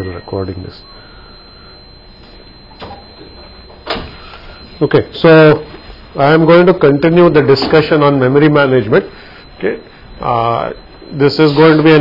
recording this. Okay, so I am going to continue the discussion on memory management. Okay, this is going to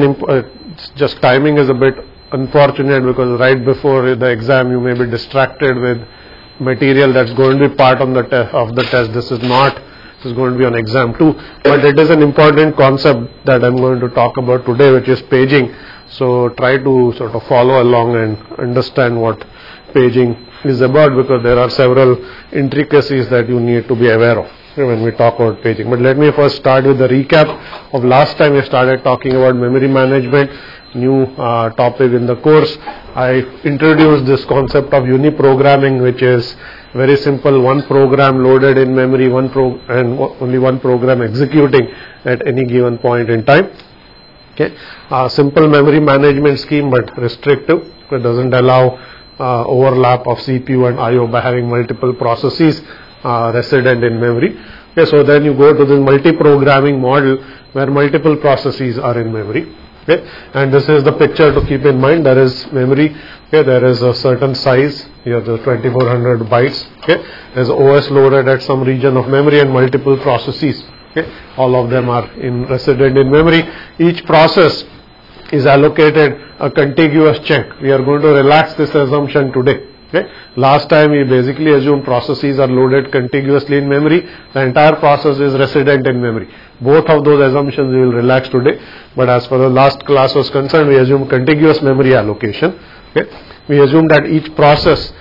be just timing is a bit unfortunate because right before the exam you may be distracted with material that's going to be part of the test. This is going to be on exam too, but it is an important concept that I'm going to talk about today, which is paging. So try to sort of follow along and understand what paging is about, because there are several intricacies that you need to be aware of when we talk about paging. But let me first start with the recap of last time we started talking about memory management, new topic in the course. I introduced this concept of uniprogramming, which is very simple: one program loaded in memory, and only one program executing at any given point in time. Okay, simple memory management scheme, but restrictive. It doesn't allow overlap of CPU and I/O by having multiple processes resident in memory. Okay, so then you go to this multi-programming model where multiple processes are in memory. Okay, and this is the picture to keep in mind. There is memory. Okay, there is a certain size. Here the 2400 bytes. Okay, there's OS loaded at some region of memory and multiple processes. Okay, all of them are resident in memory. Each process is allocated a contiguous chunk. We are going to relax this assumption today. Okay, last time we basically assumed processes are loaded contiguously in memory. The entire process is resident in memory. Both of those assumptions we will relax today. But as far as the last class was concerned, we assumed contiguous memory allocation. Okay, we assume that each process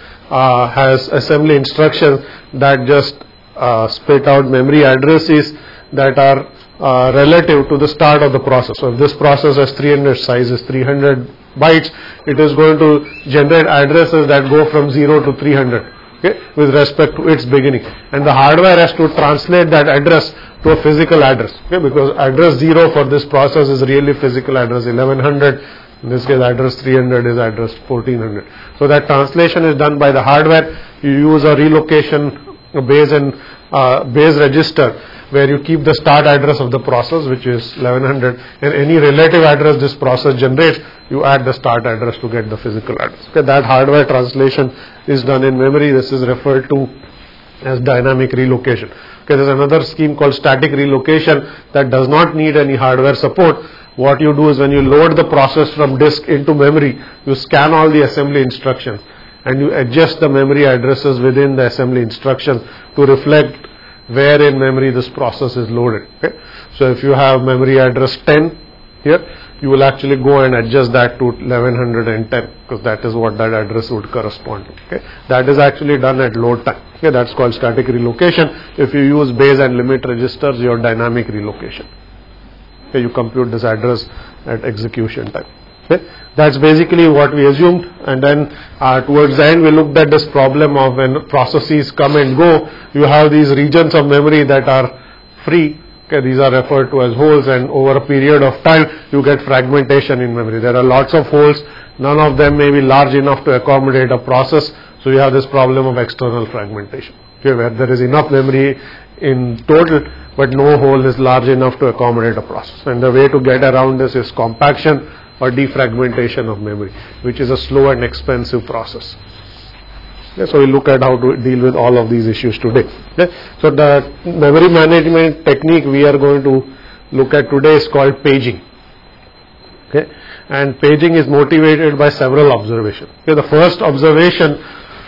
has assembly instructions that just spit out memory addresses that are relative to the start of the process. So if this process has 300, size is 300 bytes, it is going to generate addresses that go from 0 to 300, okay, with respect to its beginning. And the hardware has to translate that address to a physical address, okay, because address 0 for this process is really physical address 1100. In this case, address 300 is address 1400. So that translation is done by the hardware. You use a relocation base register where you keep the start address of the process, which is 1100, and any relative address this process generates, you add the start address to get the physical address. Okay, that hardware translation is done in memory. This is referred to as dynamic relocation. Okay, there's another scheme called static relocation that does not need any hardware support. What you do is when you load the process from disk into memory, you scan all the assembly instructions and you adjust the memory addresses within the assembly instructions to reflect where in memory this process is loaded. Okay, so if you have memory address 10 here, you will actually go and adjust that to 1110, because that is what that address would correspond to. Okay, that is actually done at load time. Okay, that's called static relocation. If you use base and limit registers, your dynamic relocation. Okay, you compute this address at execution time. Okay, that's basically what we assumed, and then towards the end we looked at this problem of when processes come and go, you have these regions of memory that are free. Okay, these are referred to as holes, and over a period of time you get fragmentation in memory. There are lots of holes, none of them may be large enough to accommodate a process, so you have this problem of external fragmentation. Okay, where there is enough memory in total, but no hole is large enough to accommodate a process. And the way to get around this is compaction or defragmentation of memory, which is a slow and expensive process. Okay, so we look at how to deal with all of these issues today. Okay, so the memory management technique we are going to look at today is called paging. Okay, and paging is motivated by several observations. Okay, the first observation,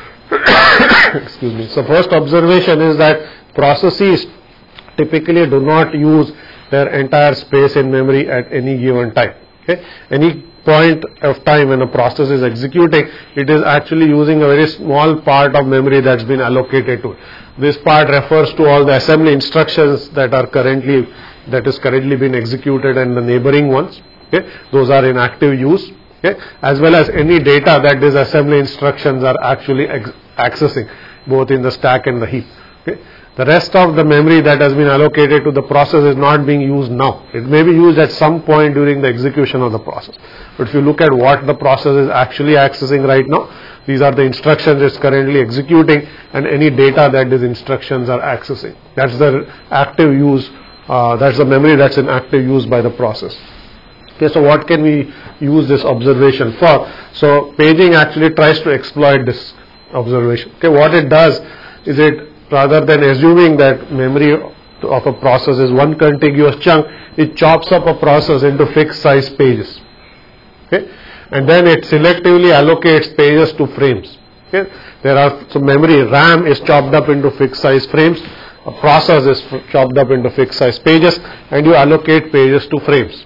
excuse me. So first observation is that processes typically do not use their entire space in memory at any given time. Okay, any point of time when a process is executing, it is actually using a very small part of memory that's been allocated to it. This part refers to all the assembly instructions that is currently being executed and the neighboring ones. Okay, those are in active use. Okay, as well as any data that these assembly instructions are actually accessing, both in the stack and the heap. Okay. The rest of the memory that has been allocated to the process is not being used now. It may be used at some point during the execution of the process. But if you look at what the process is actually accessing right now, these are the instructions it's currently executing and any data that these instructions are accessing. That's the active use, that's the memory that's in active use by the process. Okay, so what can we use this observation for? So paging actually tries to exploit this observation. Okay, what it does is, it rather than assuming that memory of a process is one contiguous chunk, it chops up a process into fixed size pages. Okay, and then it selectively allocates pages to frames. Okay, so memory RAM is chopped up into fixed size frames, a process is chopped up into fixed size pages, and you allocate pages to frames.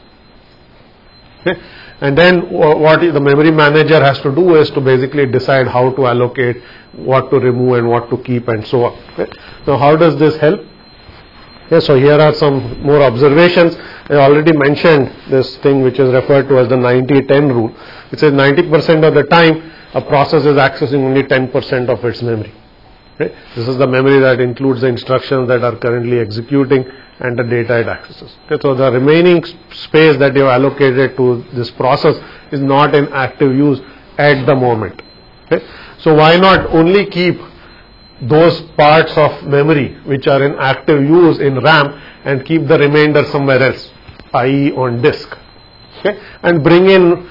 Okay. And then what the memory manager has to do is to basically decide how to allocate, what to remove and what to keep and so on. Okay. Now how does this help? Okay, so here are some more observations. I already mentioned this thing which is referred to as the 90-10 rule. It says 90% of the time a process is accessing only 10% of its memory. Okay. This is the memory that includes the instructions that are currently executing and the data it accesses. Okay, so the remaining space that you have allocated to this process is not in active use at the moment. Okay. So why not only keep those parts of memory which are in active use in RAM and keep the remainder somewhere else, i.e. on disk, okay, and bring in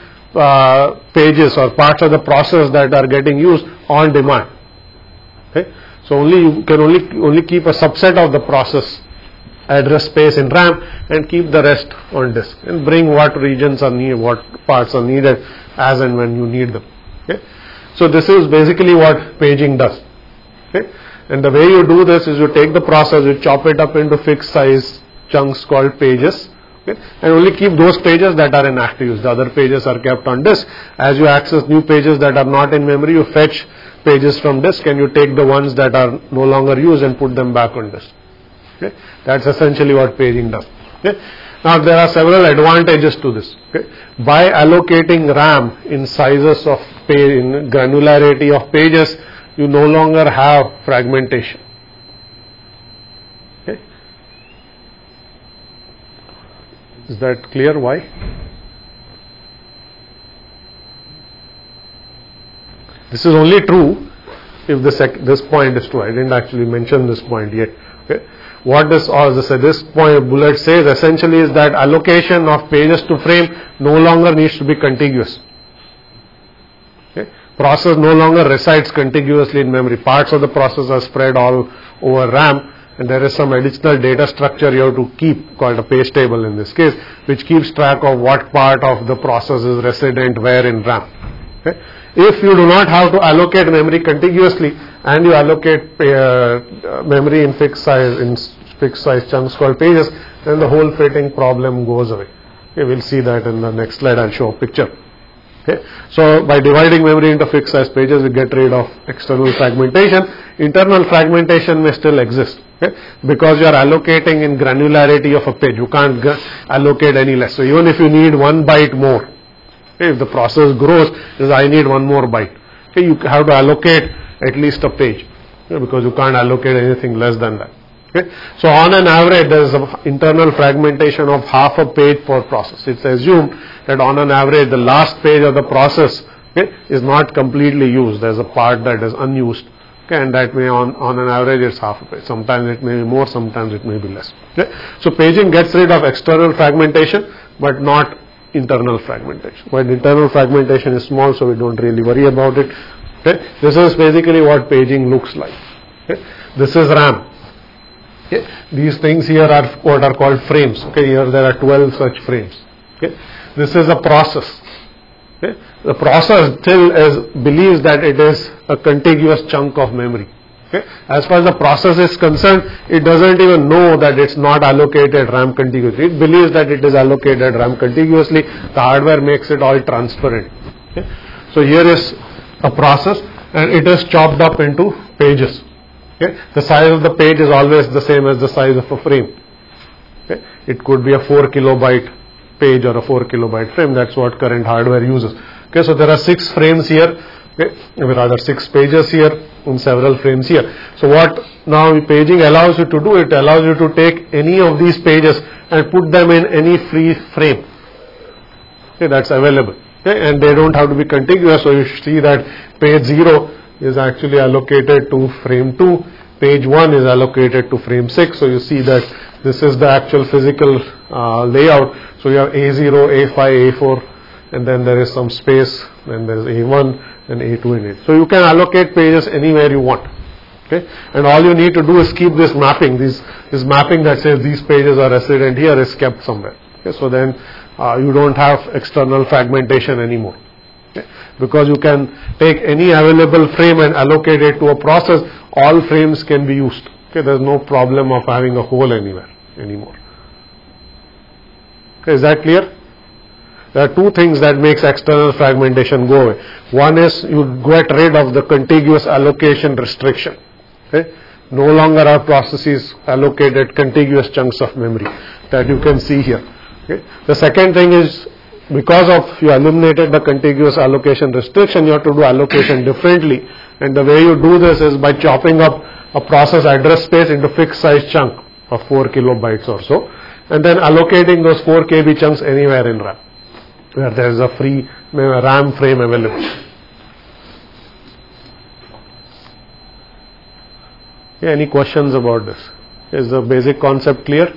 pages or parts of the process that are getting used on demand. Okay. So you can only keep a subset of the process address space in RAM and keep the rest on disk, and bring what regions are needed, what parts are needed as and when you need them. Okay. So this is basically what paging does. Okay. And the way you do this is, you take the process, you chop it up into fixed size chunks called pages, okay, and only keep those pages that are in active use. The other pages are kept on disk. As you access new pages that are not in memory, you fetch pages from disk and you take the ones that are no longer used and put them back on disk. Okay. That's essentially what paging does. Okay. Now there are several advantages to this. Okay. By allocating RAM in sizes of page, in granularity of pages, you no longer have fragmentation. Okay. Is that clear? Why? This is only true if this point is true. I didn't actually mention this point yet. Okay. What this point bullet says essentially is that allocation of pages to frame no longer needs to be contiguous. Okay. Process no longer resides contiguously in memory. Parts of the process are spread all over RAM, and there is some additional data structure you have to keep, called a page table in this case, which keeps track of what part of the process is resident where in RAM. Okay. If you do not have to allocate memory contiguously and you allocate memory in fixed size chunks called pages, then the whole fitting problem goes away. Okay, we'll see that in the next slide. I'll show a picture. Okay. So by dividing memory into fixed size pages, we get rid of external fragmentation. Internal fragmentation may still exist, okay, because you are allocating in granularity of a page. You can't allocate any less. So even if you need 1 byte more, okay, if the process grows, says I need 1 more byte, okay, you have to allocate at least a page, okay, because you can't allocate anything less than that. Okay. So on an average, there is an internal fragmentation of half a page per process. It's assumed that on an average, the last page of the process, okay, is not completely used. There's a part that is unused, okay, and that may on an average it's half a page. Sometimes it may be more, sometimes it may be less. Okay. So paging gets rid of external fragmentation, but not internal fragmentation. But internal fragmentation is small, so we don't really worry about it. Okay. This is basically what paging looks like. Okay. This is RAM. Okay. These things here are what are called frames. Okay. Here there are 12 such frames. Okay. This is a process. Okay. The process still believes that it is a contiguous chunk of memory. Okay. As far as the process is concerned, it doesn't even know that it's not allocated RAM contiguously. It believes that it is allocated RAM contiguously. The hardware makes it all transparent. Okay. So here is a process, and it is chopped up into pages. Okay. The size of the page is always the same as the size of a frame. Okay. It could be a 4 kilobyte page or a 4 kilobyte frame. That's what current hardware uses. Okay. So there are 6 frames here. Okay. Rather 6 pages here and several frames here. So what now paging allows you to do, it allows you to take any of these pages and put them in any free frame. Okay. That's available. Okay. And they don't have to be contiguous. So you see that page 0 is actually allocated to frame 2, page 1 is allocated to frame 6. So you see that this is the actual physical layout. So you have A0, A5, A4, and then there is some space, then there is A1 and A2 in it. So you can allocate pages anywhere you want. Okay, and all you need to do is keep this mapping. This mapping that says these pages are resident here is kept somewhere. Okay, so then you don't have external fragmentation anymore. Okay, because you can take any available frame and allocate it to a process. All frames can be used. Okay, there's no problem of having a hole anywhere anymore. Okay, is that clear? There are two things that makes external fragmentation go away. One is you get rid of the contiguous allocation restriction. Okay? No longer are processes allocated contiguous chunks of memory that you can see here. Okay? The second thing is, because of you eliminated the contiguous allocation restriction, you have to do allocation differently, and the way you do this is by chopping up a process address space into fixed size chunk of 4 kilobytes or so, and then allocating those 4 KB chunks anywhere in RAM where there is a free RAM frame available. Yeah, any questions about this? Is the basic concept clear?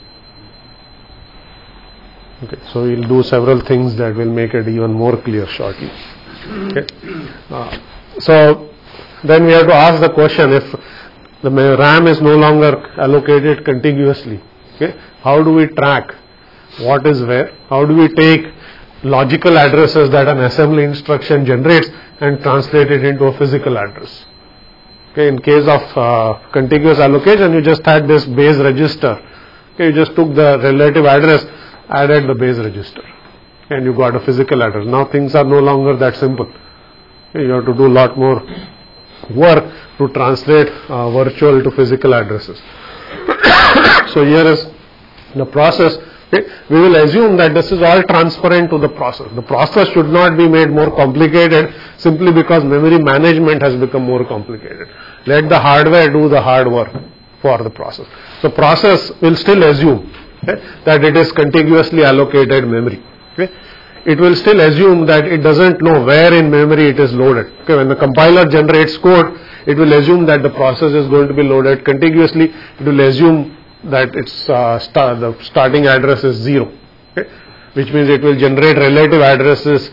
Okay, so we'll do several things that will make it even more clear shortly. Okay. So then we have to ask the question, if the RAM is no longer allocated contiguously, okay, how do we track what is where? How do we take logical addresses that an assembly instruction generates and translate it into a physical address? Okay, in case of contiguous allocation, you just had this base register. Okay, you just took the relative address, added the base register, and you got a physical address. Now things are no longer that simple. Okay, you have to do a lot more work to translate virtual to physical addresses. So here is the process. Okay, we will assume that this is all transparent to the process. The process should not be made more complicated simply because memory management has become more complicated. Let the hardware do the hard work for the process. So process will still assume, okay, that it is contiguously allocated memory. Okay. It will still assume that it doesn't know where in memory it is loaded. Okay, when the compiler generates code, it will assume that the process is going to be loaded contiguously. It will assume that its the starting address is 0, okay, which means it will generate relative addresses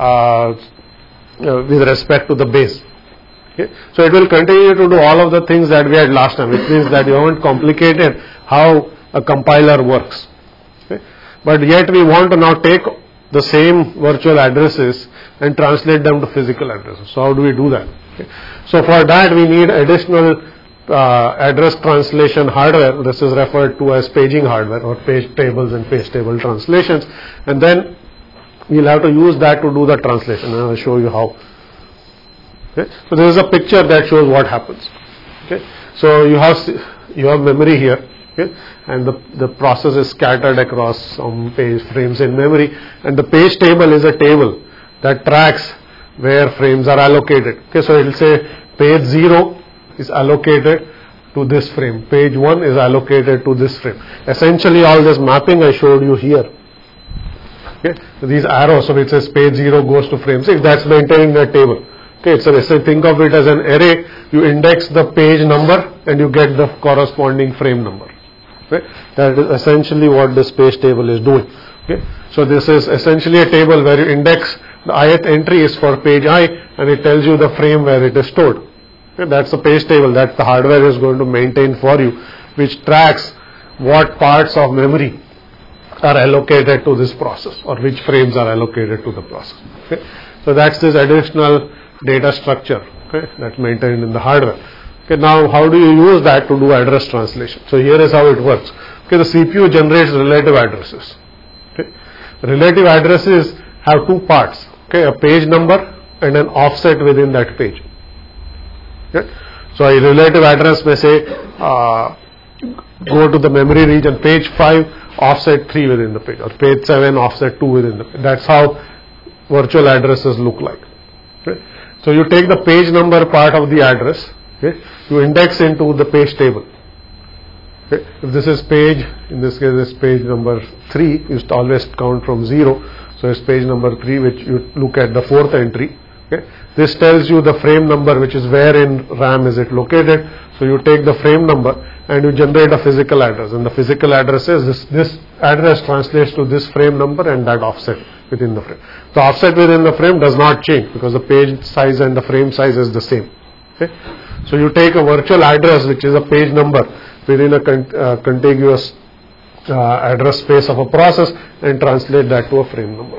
with respect to the base. Okay. So it will continue to do all of the things that we had last time, which means that you haven't complicated how a compiler works. Okay. But yet we want to now take the same virtual addresses and translate them to physical addresses. So how do we do that? Okay. So for that we need additional address translation hardware. This is referred to as paging hardware, or page tables and page table translations, and then we'll have to use that to do the translation, and I'll show you how. Okay. So this is a picture that shows what happens. Okay. So you have memory here, okay, and the process is scattered across some page frames in memory, and the page table is a table that tracks where frames are allocated. Okay. So it will say page 0 is allocated to this frame, page 1 is allocated to this frame. Essentially all this mapping I showed you here, okay, so these arrows, so it says page 0 goes to frame 6, that's maintaining the table. Okay, so think of it as an array. You index the page number and you get the corresponding frame number. Okay, that is essentially what this page table is doing. Okay, so this is essentially a table where you index the ith entry is for page I, and it tells you the frame where it is stored. Okay, that's a page table that the hardware is going to maintain for you, which tracks what parts of memory are allocated to this process, or which frames are allocated to the process. Okay, so that's this additional data structure, okay, that's maintained in the hardware. Okay, now how do you use that to do address translation? So here is how it works. Okay, the CPU generates relative addresses. Okay, relative addresses have two parts. Okay, a page number and an offset within that page. Okay. So a relative address may say go to the memory region page 5 offset 3 within the page, or page 7 offset 2 within the page. That's how virtual addresses look like. Okay. So you take the page number part of the address, okay, you index into the page table. Okay. If this is page, in this case this page number 3, you always count from 0. So it's page number 3, which you look at the 4th entry. Okay. This tells you the frame number, which is where in RAM is it located. So you take the frame number and you generate a physical address, and the physical address is this address translates to this frame number and that offset within the frame. The offset within the frame does not change because the page size and the frame size is the same. Okay. So you take a virtual address, which is a page number within a contiguous address space of a process, and translate that to a frame number.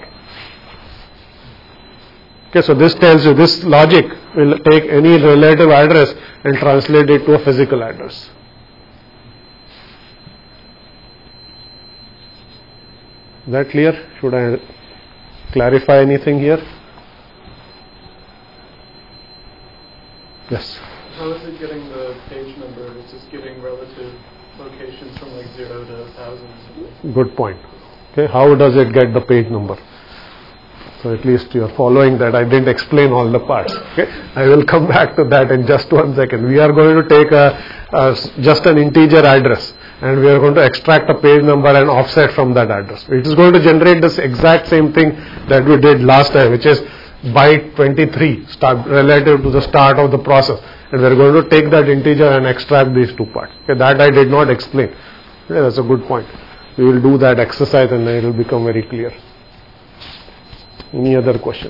Okay, so this tells you, this logic will take any relative address and translate it to a physical address. Is that clear? Should I clarify anything here? Yes. How is it getting the page number? It's just giving relative locations from like 0 to 1,000. Good point. Okay, how does it get the page number? So at least you are following that. I didn't explain all the parts. Okay, I will come back to that in just 1 second. We are going to take just an integer address, and we are going to extract a page number and offset from that address. It is going to generate this exact same thing that we did last time, which is byte 23 relative to the start of the process, and we are going to take that integer and extract these two parts. Okay, that I did not explain. Okay, that's a good point. We will do that exercise and it will become very clear. Any other questions?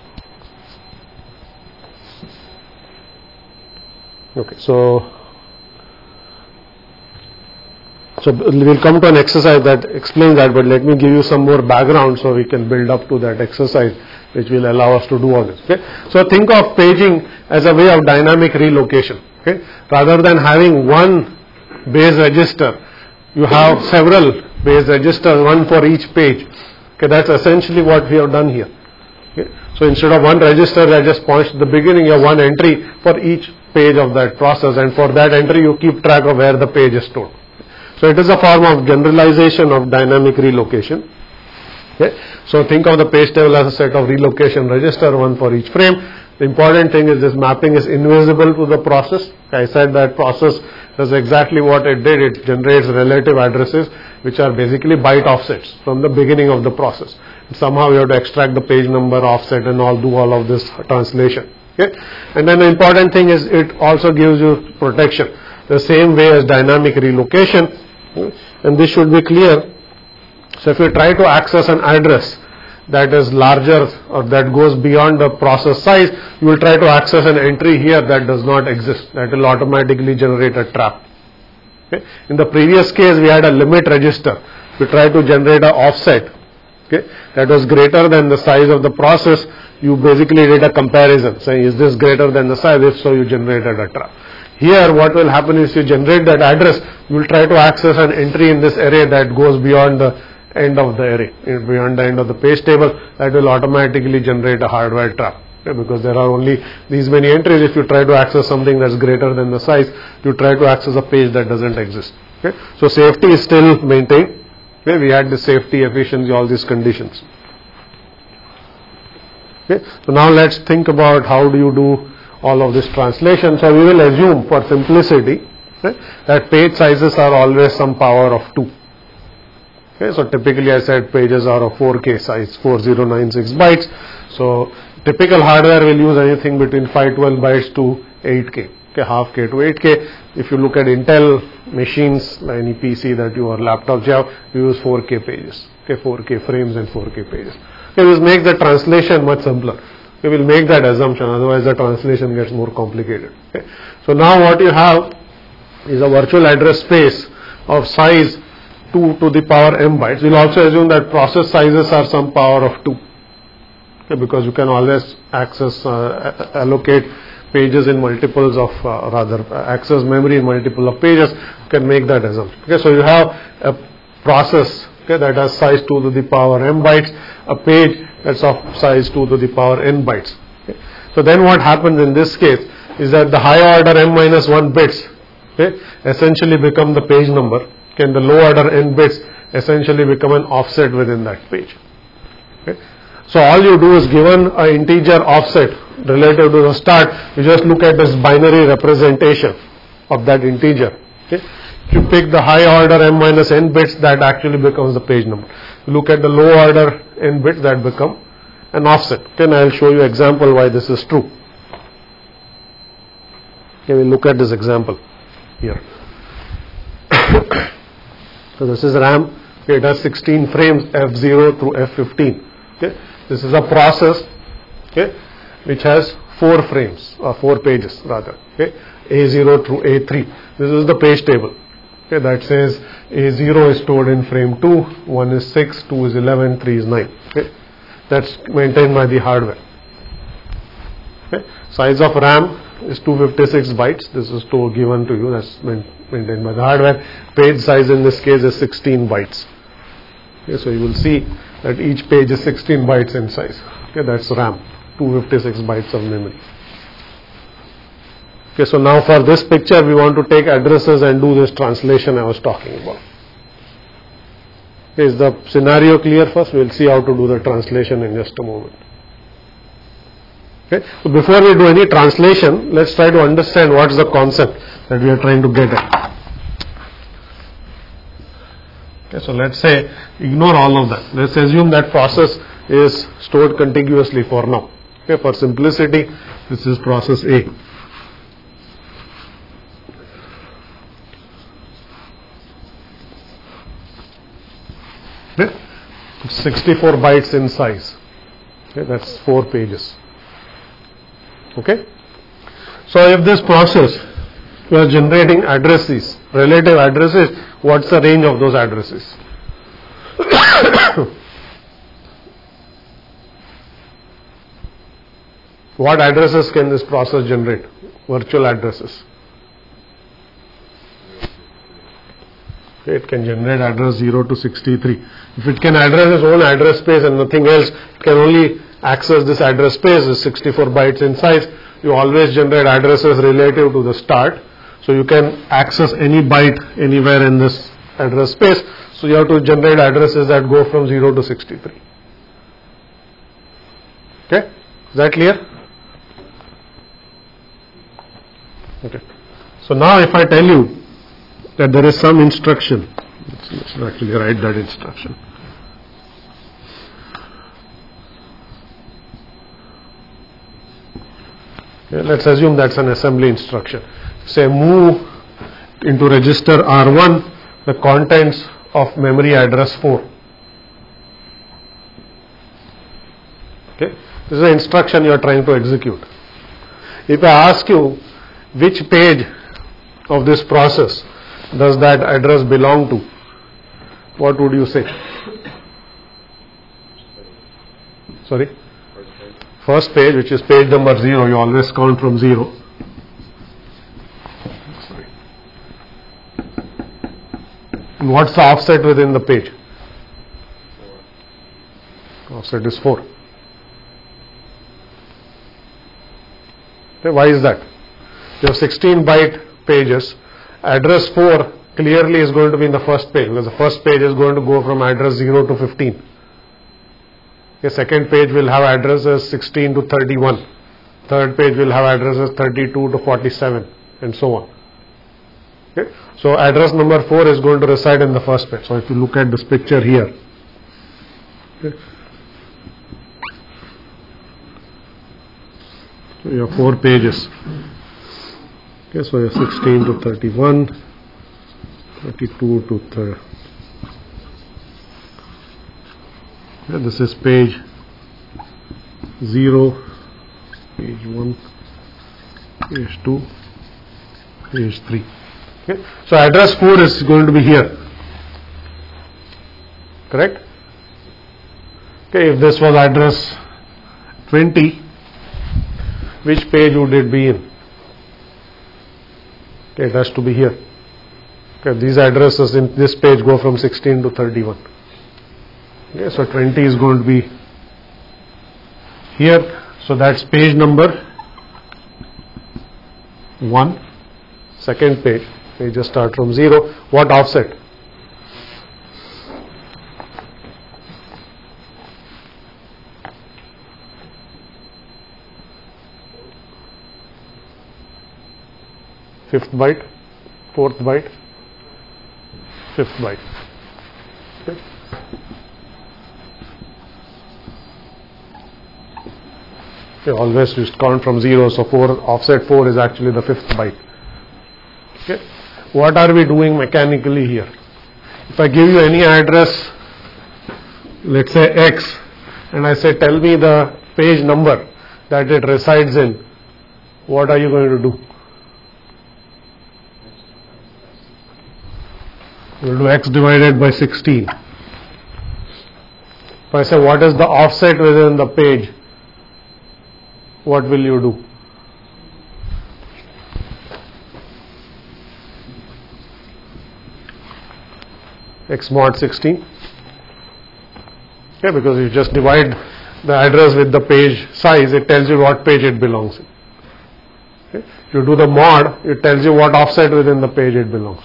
Okay, so we'll come to an exercise that explains that, but let me give you some more background so we can build up to that exercise, which will allow us to do all this. Okay, so think of paging as a way of dynamic relocation. Okay, rather than having one base register, you have several base registers, one for each page. Okay, that's essentially what we have done here. Okay, so instead of one register that just points to the beginning, you have one entry for each page of that process, and for that entry you keep track of where the page is stored. So it is a form of generalization of dynamic relocation. Okay, so think of the page table as a set of relocation register, one for each frame. The important thing is this mapping is invisible to the process. I said that process does exactly what it did. It generates relative addresses, which are basically byte offsets from the beginning of the process. And somehow you have to extract the page number, offset, and do all of this translation. Okay? And then the important thing is it also gives you protection, the same way as dynamic relocation. And this should be clear. So if you try to access an address that is larger or that goes beyond the process size, you will try to access an entry here that does not exist. That will automatically generate a trap. Okay? In the previous case, we had a limit register. We tried to generate an offset, okay, that was greater than the size of the process. You basically did a comparison, saying is this greater than the size? If so, you generated a trap. Here what will happen is you generate that address, you will try to access an entry in this array that goes beyond the end of the array, beyond the end of the page table. That will automatically generate a hardware trap. Okay, because there are only these many entries. If you try to access something that's greater than the size, you try to access a page that doesn't exist. Okay, so safety is still maintained. Okay, we had the safety, efficiency, all these conditions. Okay, so now let's think about how do you do all of this translation. So we will assume for simplicity, okay, that page sizes are always some power of 2. Okay, so typically I said pages are of 4K size, 4096 bytes. So typical hardware will use anything between 512 bytes to 8K. Okay, half K to 8K. If you look at Intel machines, any PC that you or laptops you have, you use 4K pages. Okay, 4K frames and 4K pages. Okay, this makes the translation much simpler. We will make that assumption, otherwise the translation gets more complicated. Okay. So now what you have is a virtual address space of size 2 to the power m bytes. We will also assume that process sizes are some power of 2. Okay, because you can always access, allocate pages in multiples of, access memory in multiple of pages. You can make that assumption. Okay, so you have a process, okay, that has size 2 to the power m bytes, a page that's of size 2 to the power n bytes. Okay. So then what happens in this case is that the high order m minus 1 bits, okay, essentially become the page number, okay, and the low order n bits essentially become an offset within that page. Okay. So all you do is, given an integer offset relative to the start, you just look at this binary representation of that integer. Okay. If you pick the high order m minus n bits, that actually becomes the page number. You look at the low order n bits, that become an offset. Okay, and I will show you example why this is true. Okay, we'll look at this example here. So this is RAM. Okay, it has 16 frames, F0 through F15. Okay, this is a process, okay, which has 4 frames or 4 pages rather. Okay, A0 through A3. This is the page table. Okay, that says A0 is stored in frame 2, 1 is 6, 2 is 11, 3 is 9. Okay, that's maintained by the hardware. Okay, size of RAM is 256 bytes. This is given to you. That's maintained by the hardware. Page size in this case is 16 bytes. Okay, so you will see that each page is 16 bytes in size. Okay, that's RAM, 256 bytes of memory. Okay, so now for this picture we want to take addresses and do this translation I was talking about. Okay, is the scenario clear first? We will see how to do the translation in just a moment. Okay, so before we do any translation, let's try to understand what is the concept that we are trying to get at. Okay, so let's say ignore all of that. Let's assume that process is stored contiguously for now. Okay, for simplicity, this is process A. Okay, it's 64 bytes in size. Okay, that's 4 pages. Okay, so if this process you are generating addresses, relative addresses, what's the range of those addresses? What addresses can this process generate? Virtual addresses. Okay, it can generate address 0 to 63. If it can address its own address space and nothing else, it can only access this address space, is 64 bytes in size. You always generate addresses relative to the start. So you can access any byte anywhere in this address space. So you have to generate addresses that go from 0 to 63. Okay, is that clear? Okay. So now if I tell you that there is some instruction, let's actually write that instruction. Okay, let's assume that's an assembly instruction. Say move into register R1 the contents of memory address 4. Okay, this is the instruction you are trying to execute. If I ask you which page of this process does that address belong to, what would you say? Sorry? First page, which is page number 0, you always count from 0. Sorry. And what's the offset within the page? Offset is 4. Okay, why is that? You have 16 byte pages. Address 4 clearly is going to be in the first page, because the first page is going to go from address 0 to 15. The second page will have addresses 16 to 31. Third page will have addresses 32 to 47 and so on. Okay. So address number 4 is going to reside in the first page. So if you look at this picture here, okay, so you have 4 pages. Okay, so you have 16 to 31, 32 to 30. Okay, this is page 0, page 1, page 2, page 3. Okay, so address 4 is going to be here. Correct? Okay, if this was address 20, which page would it be in? Okay, it has to be here. Okay, these addresses in this page go from 16 to 31. Okay, so 20 is going to be here. So that's page number 1. Second page. We just start from 0. What offset? Fifth byte, fourth byte, fifth byte. Okay. Okay, always you count from 0, so 4, offset 4 is actually the 5th byte. Okay, what are we doing mechanically here? If I give you any address, let's say X, and I say tell me the page number that it resides in, what are you going to do? You will do X divided by 16. If I say what is the offset within the page, what will you do? X mod 16. Yeah, because you just divide the address with the page size, it tells you what page it belongs in. Okay. If you do the mod, it tells you what offset within the page it belongs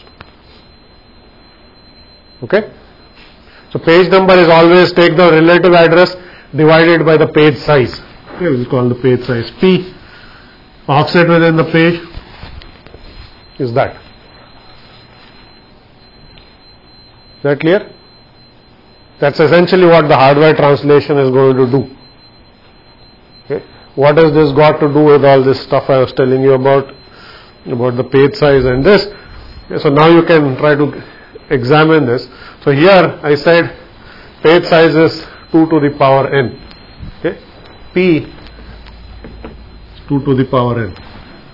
to. Okay. So page number is always take the relative address divided by the page size. Okay, we call the page size P. Offset within the page is that. Is that clear? That's essentially what the hardware translation is going to do. Okay. What has this got to do with all this stuff I was telling you about the page size and this? Okay, so now you can try to examine this. So here I said page size is 2 to the power n. Okay. P is 2 to the power n.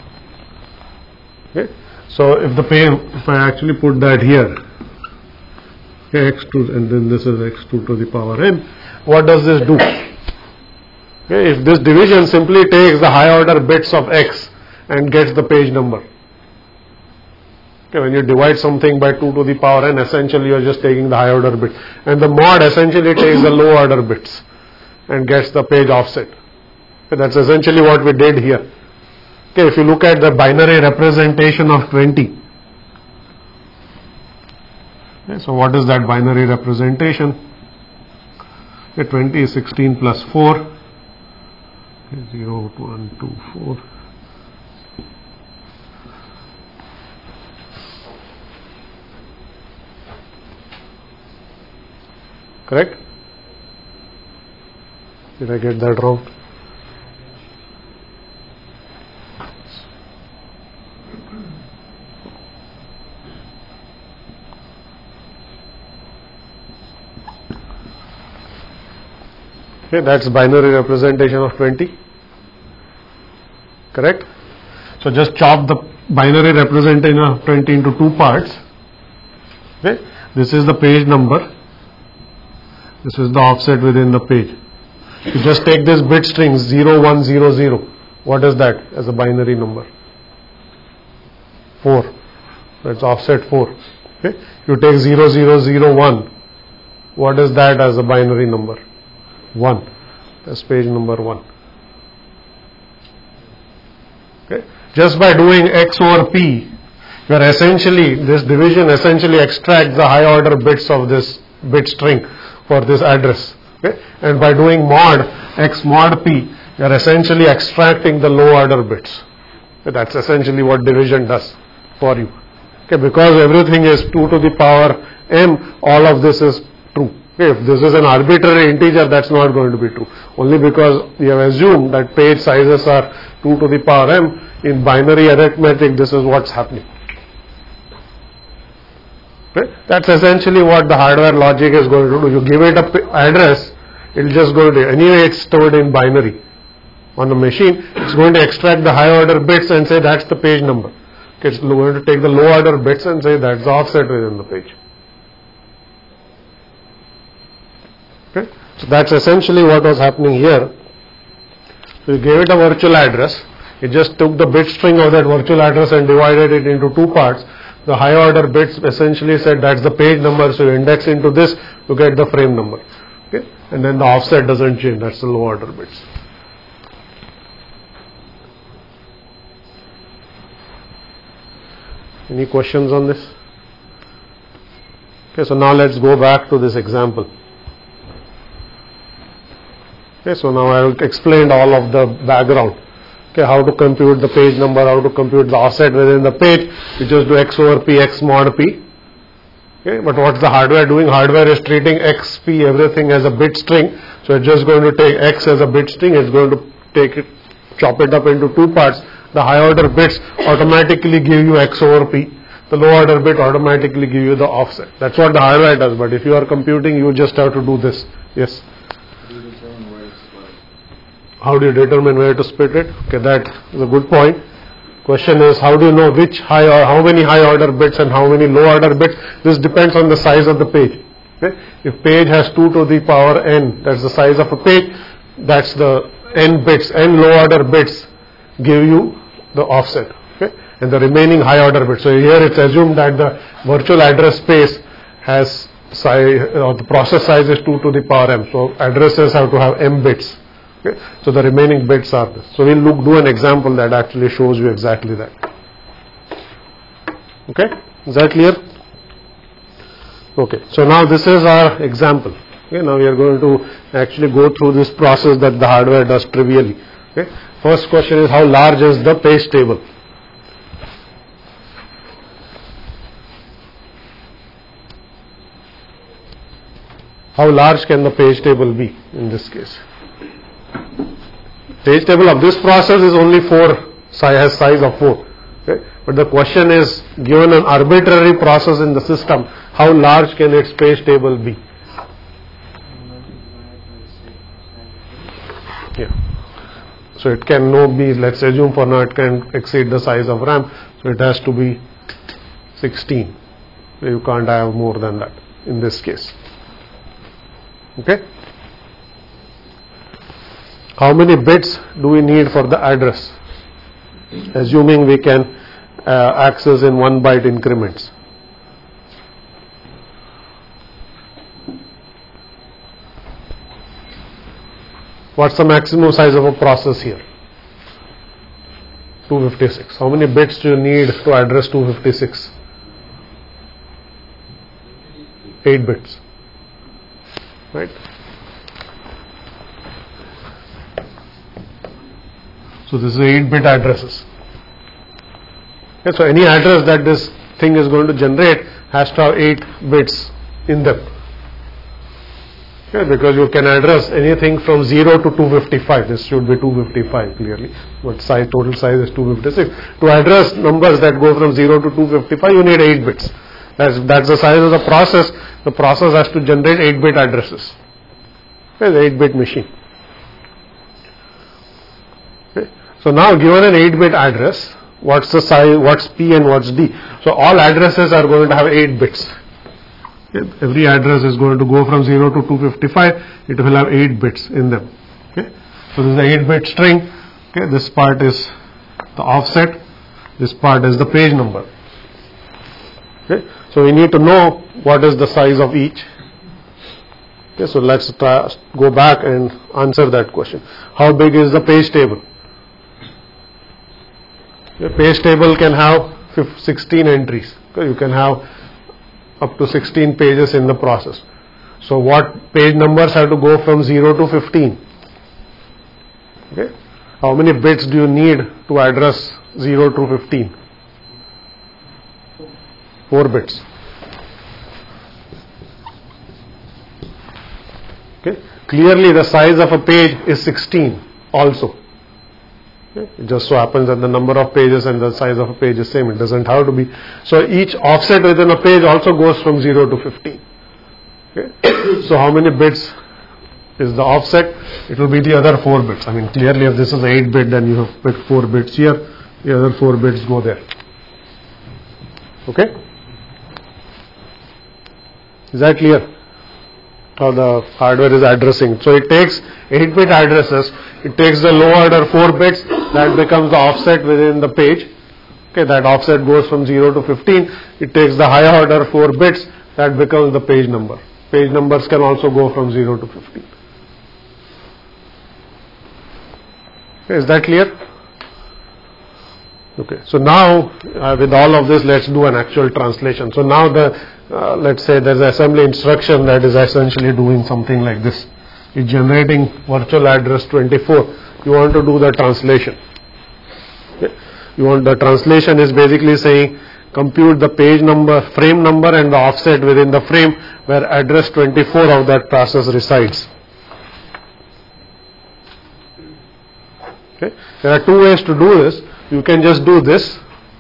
Okay. So if I actually put that here, okay, x2 and then this is x2 to the power n, what does this do? Okay, if this division simply takes the high order bits of x and gets the page number. Okay, when you divide something by 2 to the power n, essentially you are just taking the high order bit, and the mod essentially takes the low order bits and gets the page offset. Okay, that's essentially what we did here. Okay, if you look at the binary representation of 20, okay, so what is that binary representation? Okay, 20 is 16 plus 4, okay, 0, 1, 2, 4. Correct? Did I get that wrong? Okay, that's binary representation of 20. Correct? So just chop the binary representation of 20 into two parts. Okay, this is the page number. This is the offset within the page. You just take this bit string 0100. What is that as a binary number? 4. That's offset 4. Okay. You take 0001. What is that as a binary number? 1. That's page number 1. Okay. Just by doing X over P, you are essentially, this division essentially extracts the high order bits of this bit string for this address. Okay. And by doing mod X mod P, you are essentially extracting the low order bits. Okay. That's essentially what division does for you. Okay. Because everything is 2 to the power m, all of this is true. Okay. If this is an arbitrary integer, that's not going to be true. Only because we have assumed that page sizes are 2 to the power m. In binary arithmetic, this is what's happening. Okay. That's essentially what the hardware logic is going to do. You give it an address, it will just go to, anyway it's stored in binary on the machine, it's going to extract the high order bits and say that's the page number. Okay. It's going to take the low order bits and say that's the offset within the page. Okay. So that's essentially what was happening here. So you gave it a virtual address, it just took the bit string of that virtual address and divided it into two parts. The high order bits essentially said that's the page number, so you index into this to get the frame number. Okay. And then the offset doesn't change, that's the low order bits. Any questions on this? Okay, so now let's go back to this example. Okay, so now I have explained all of the background. Okay, how to compute the page number, how to compute the offset within the page. You just do X over P, X mod P. Okay, but what's the hardware doing? Hardware is treating X, P, everything as a bit string. So it's just going to take X as a bit string, it's going to take it chop it up into two parts, the high order bits automatically give you X over P. The low order bit automatically give you the offset. That's what the hardware does, but if you are computing, you just have to do this. Yes? How do you determine where to split it? Okay, that is a good point. Question is, how do you know which how many high order bits and how many low order bits? This depends on the size of the page. Okay? If page has 2 to the power n, that's the size of a page, that's the n bits, n low order bits give you the offset. Okay? And the remaining high order bits. So here it's assumed that the virtual address space has size, or the process size is 2 to the power m. So addresses have to have m bits. Okay. So the remaining bits are this. So we'll do an example that actually shows you exactly that. Okay, is that clear? Okay, so now this is our example. Okay, now we are going to actually go through this process that the hardware does trivially. Okay, first question is, how large is the page table? How large can the page table be in this case? Page table of this process is only 4, has size of 4. Okay? But the question is, given an arbitrary process in the system, how large can its page table be? Yeah. So it can no be, let's assume for now it can exceed the size of RAM, so it has to be 16. You can't have more than that in this case. Okay? How many bits do we need for the address? Assuming we can access in 1 byte increments. What's the maximum size of a process here? 256. How many bits do you need to address 256? 8 bits. Right? So this is 8-bit addresses. Okay, so any address that this thing is going to generate has to have 8 bits in them. Okay, because you can address anything from 0 to 255. This should be 255 clearly. But size, total size is 256. To address numbers that go from 0 to 255, you need 8 bits. That's the size of the process. The process has to generate 8-bit addresses. Okay, the 8-bit machine. So now given an 8-bit address, what's the size, what's P and what's D? So all addresses are going to have 8 bits. Okay. Every address is going to go from 0 to 255, it will have 8 bits in them. Okay. So this is an 8-bit string. Okay. This part is the offset, this part is the page number. Okay. So we need to know what is the size of each. Okay. So let's go back and answer that question. How big is the page table? The page table can have 16 entries. Okay, you can have up to 16 pages in the process. So what page numbers have to go from 0 to 15? Okay. How many bits do you need to address 0 to 15? 4 bits. Okay. Clearly the size of a page is 16 also. Okay. It just so happens that the number of pages and the size of a page is same. It doesn't have to be. So each offset within a page also goes from 0 to 15. Okay. So how many bits is the offset? It will be the other 4 bits. I mean, clearly if this is 8-bit, then you have put 4 bits here. The other 4 bits go there. Okay. Is that clear? How the hardware is addressing. So it takes 8-bit addresses, it takes the low order 4 bits, that becomes the offset within the page. Okay, that offset goes from 0 to 15. It takes the high order 4 bits, that becomes the page number. Page numbers can also go from 0 to 15. Okay, is that clear? Okay, so now with all of this, let's do an actual translation. So now let's say there's an assembly instruction that is essentially doing something like this. It's generating virtual address 24. You want to do the translation. Okay. The translation is basically saying compute the page number, frame number and the offset within the frame where address 24 of that process resides. Okay. There are two ways to do this. You can just do this,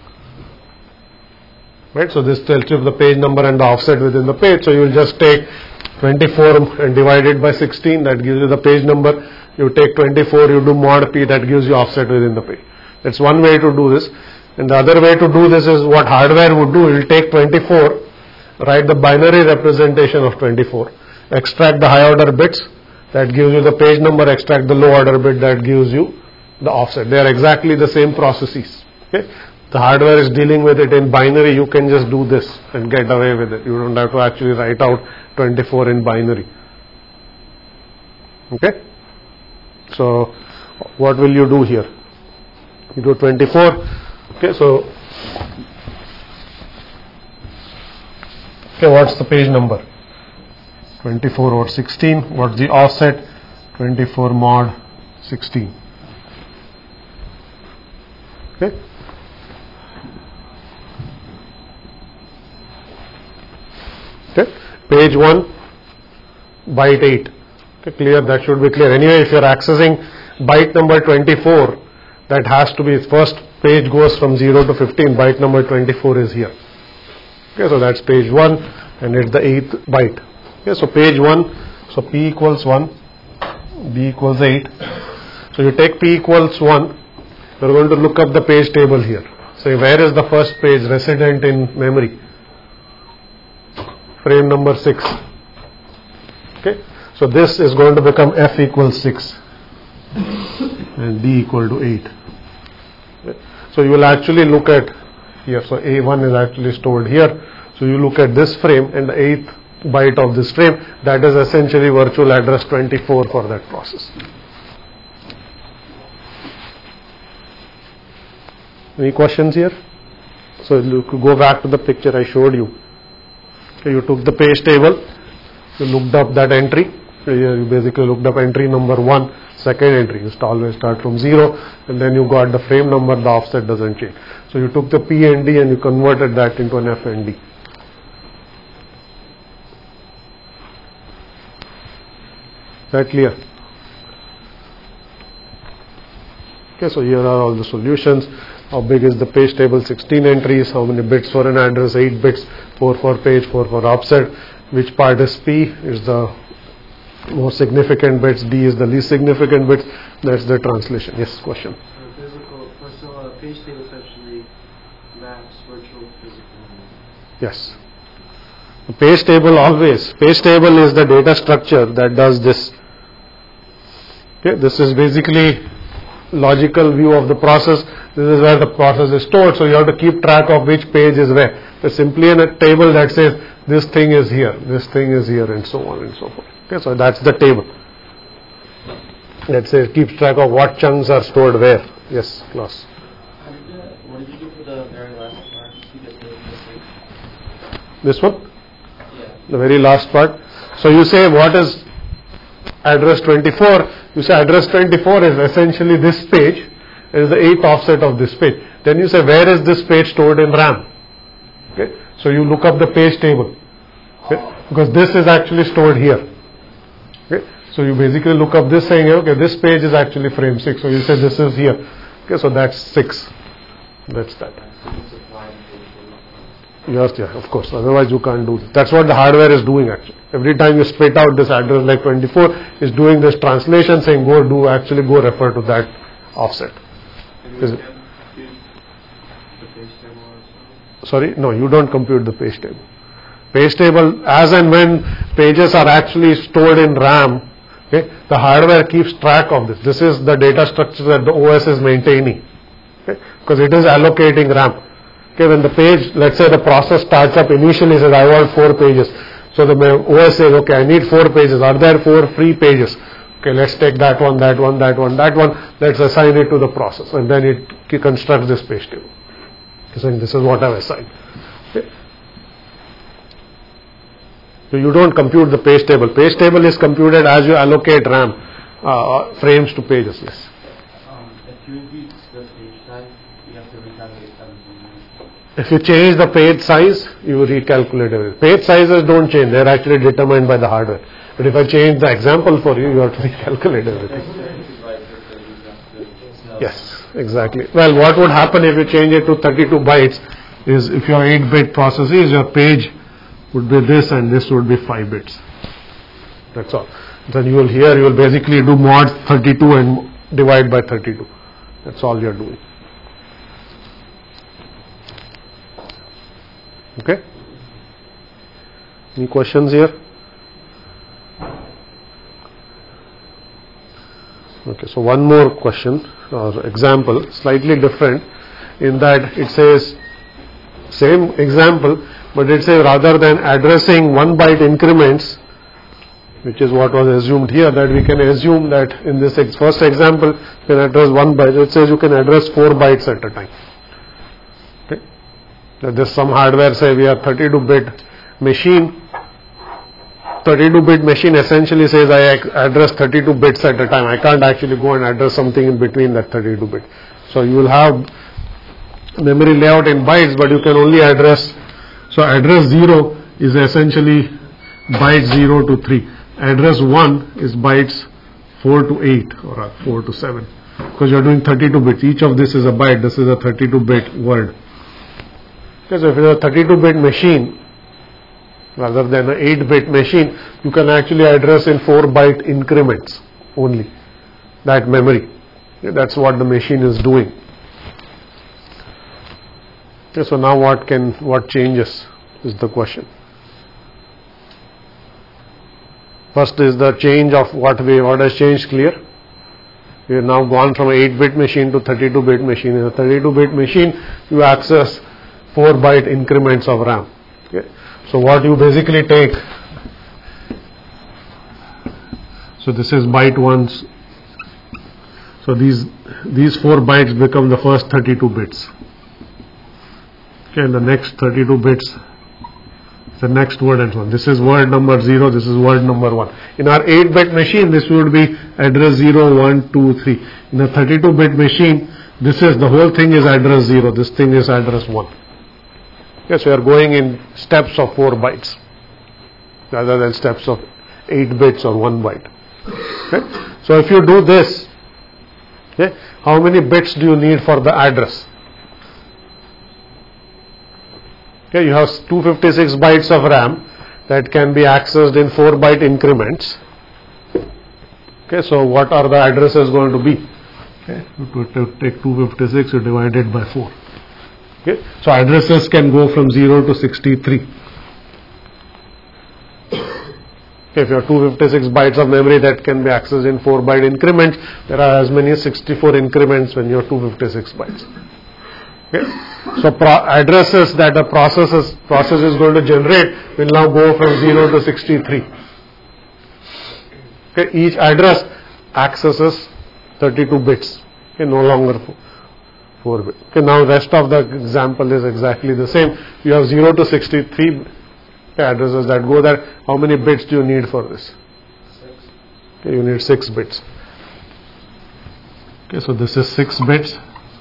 right? So this tells you the page number and the offset within the page. So you will just take 24 and divide it by 16. That gives you the page number. You take 24, you do mod p. That gives you offset within the page. That's one way to do this. And the other way to do this is what hardware would do. It will take 24, write the binary representation of 24, extract the high order bits. That gives you the page number. Extract the low order bit. That gives you the offset. They are exactly the same processes. Okay. The hardware is dealing with it in binary. You can just do this and get away with it. You don't have to actually write out 24 in binary. Okay. So what will you do here? You do 24. Okay. So what's the page number? 24 over 16. What's the offset? 24 mod 16. Okay. Okay. Page 1, byte 8. Okay, clear? That should be clear. Anyway, if you are accessing byte number 24, that has to be, first page goes from 0 to 15, byte number 24 is here. Okay, so that's page 1 and it's the 8th byte. Okay, so page 1, so p equals 1, b equals 8. So you take p equals 1, you are going to look up the page table here. So where is the first page resident in memory? Frame number 6. Okay, so this is going to become f equals 6 and d equal to 8. Okay. So you will actually look at here. So a1 is actually stored here. So you look at this frame and the 8th byte of this frame, that is essentially virtual address 24 for that process. Any questions here? So you could go back to the picture I showed you. Okay, you took the page table, you looked up that entry. You basically looked up entry number 1, second entry. You always start from 0 and then you got the frame number, the offset doesn't change. So you took the P and D and you converted that into an F and D. Is that clear? Okay, so here are all the solutions. How big is the page table? 16 entries. How many bits for an address? 8 bits. 4 for page, 4 for offset. Which part is P? Is the most significant bits. D is the least significant bits. That's the translation. Yes, question. So page table essentially maps virtual physical. Yes. The page table always. Page table is the data structure that does this. Okay, this is basically logical view of the process. This is where the process is stored. So you have to keep track of which page is where. There's simply in a table that says this thing is here, this thing is here, and so on and so forth. Okay, so that's the table. That says keeps track of what chunks are stored where. Yes, Klaus. What did you do for the very last part? This one? Yeah. The very last part. So you say what is address 24? You say address 24 is essentially this page. It is the 8th offset of this page. Then you say where is this page stored in RAM? Okay. So you look up the page table. Okay. Because this is actually stored here. Okay. So you basically look up this saying, okay, this page is actually frame 6. So you say this is here. Okay, so that's 6. That's that. Yes, yeah, of course. Otherwise you can't do this. That's what the hardware is doing actually. Every time you spit out this address like 24, is doing this translation saying go refer to that offset. Is it? Sorry, no, you don't compute the page table. Page table, as and when pages are actually stored in RAM, okay, the hardware keeps track of this. This is the data structure that the OS is maintaining, okay, because it is allocating RAM. Okay, when the page, let's say the process starts up initially says I want 4 pages. So the OS says, okay, I need 4 pages. Are there 4 free pages? Okay, let's take that one, that one, that one, that one. Let's assign it to the process, and then it constructs this page table. Saying this is what I've assigned. Okay. So you don't compute the page table. Page table is computed as you allocate RAM frames to pages. Yes. If you increase the page size, you have to recalculate everything. If you change the page size, you recalculate everything. Page sizes don't change; they're actually determined by the hardware. But if I change the example for you, you have to recalculate everything. Yes, exactly. Well, what would happen if you change it to 32 bytes is if your 8-bit processes, your page would be this and this would be 5 bits. That's all. Then you will basically do mod 32 and divide by 32. That's all you're doing. Okay? Any questions here? Okay, so one more question or example, slightly different in that it says same example, but it says rather than addressing 1 byte increments, which is what was assumed here, that we can assume that in this first example you can address 1 byte. It says you can address 4 bytes at a time. Okay, that there's some hardware, say we have 32-bit machine. 32-bit machine essentially says I address 32 bits at a time. I can't actually go and address something in between that 32 bit. So you will have memory layout in bytes, but you can only address. So address 0 is essentially bytes 0 to 3. Address 1 is bytes 4 to 8 or 4 to 7, because you are doing 32 bits. Each of this is a byte. This is a 32-bit word. Okay, so if it is a 32-bit machine rather than an 8-bit machine, you can actually address in 4-byte increments only that memory. Okay, that's what the machine is doing. Okay, so now what changes is the question. First is the change of what has changed. Clear? We have now gone from 8-bit machine to 32-bit machine. In a 32-bit machine, you access 4-byte increments of RAM. Okay. So what you basically take, so this is byte 1. So these 4 bytes become the first 32 bits. Okay, and the next 32 bits, the next word and so on. This is word number 0, this is word number 1. In our 8-bit machine, this would be address 0, 1, 2, 3. In a 32-bit machine, the whole thing is address 0, this thing is address 1. Yes, we are going in steps of 4 bytes rather than steps of 8 bits or 1 byte. Okay? So if you do this, okay, how many bits do you need for the address? Okay, you have 256 bytes of RAM that can be accessed in 4-byte increments. Okay, so what are the addresses going to be? Okay, you take 256, you divide it by 4. Okay, so addresses can go from 0 to 63. Okay, if you have 256 bytes of memory that can be accessed in 4-byte increments, there are as many as 64 increments when you have 256 bytes. Okay, so addresses that a process is going to generate will now go from 0 to 63. Okay, each address accesses 32 bits. Okay, no longer 4 bits. Okay, now rest of the example is exactly the same. You have 0 to 63 addresses that go there. How many bits do you need for this? 6. Okay, you need 6 bits. Okay, so this is 6 bits.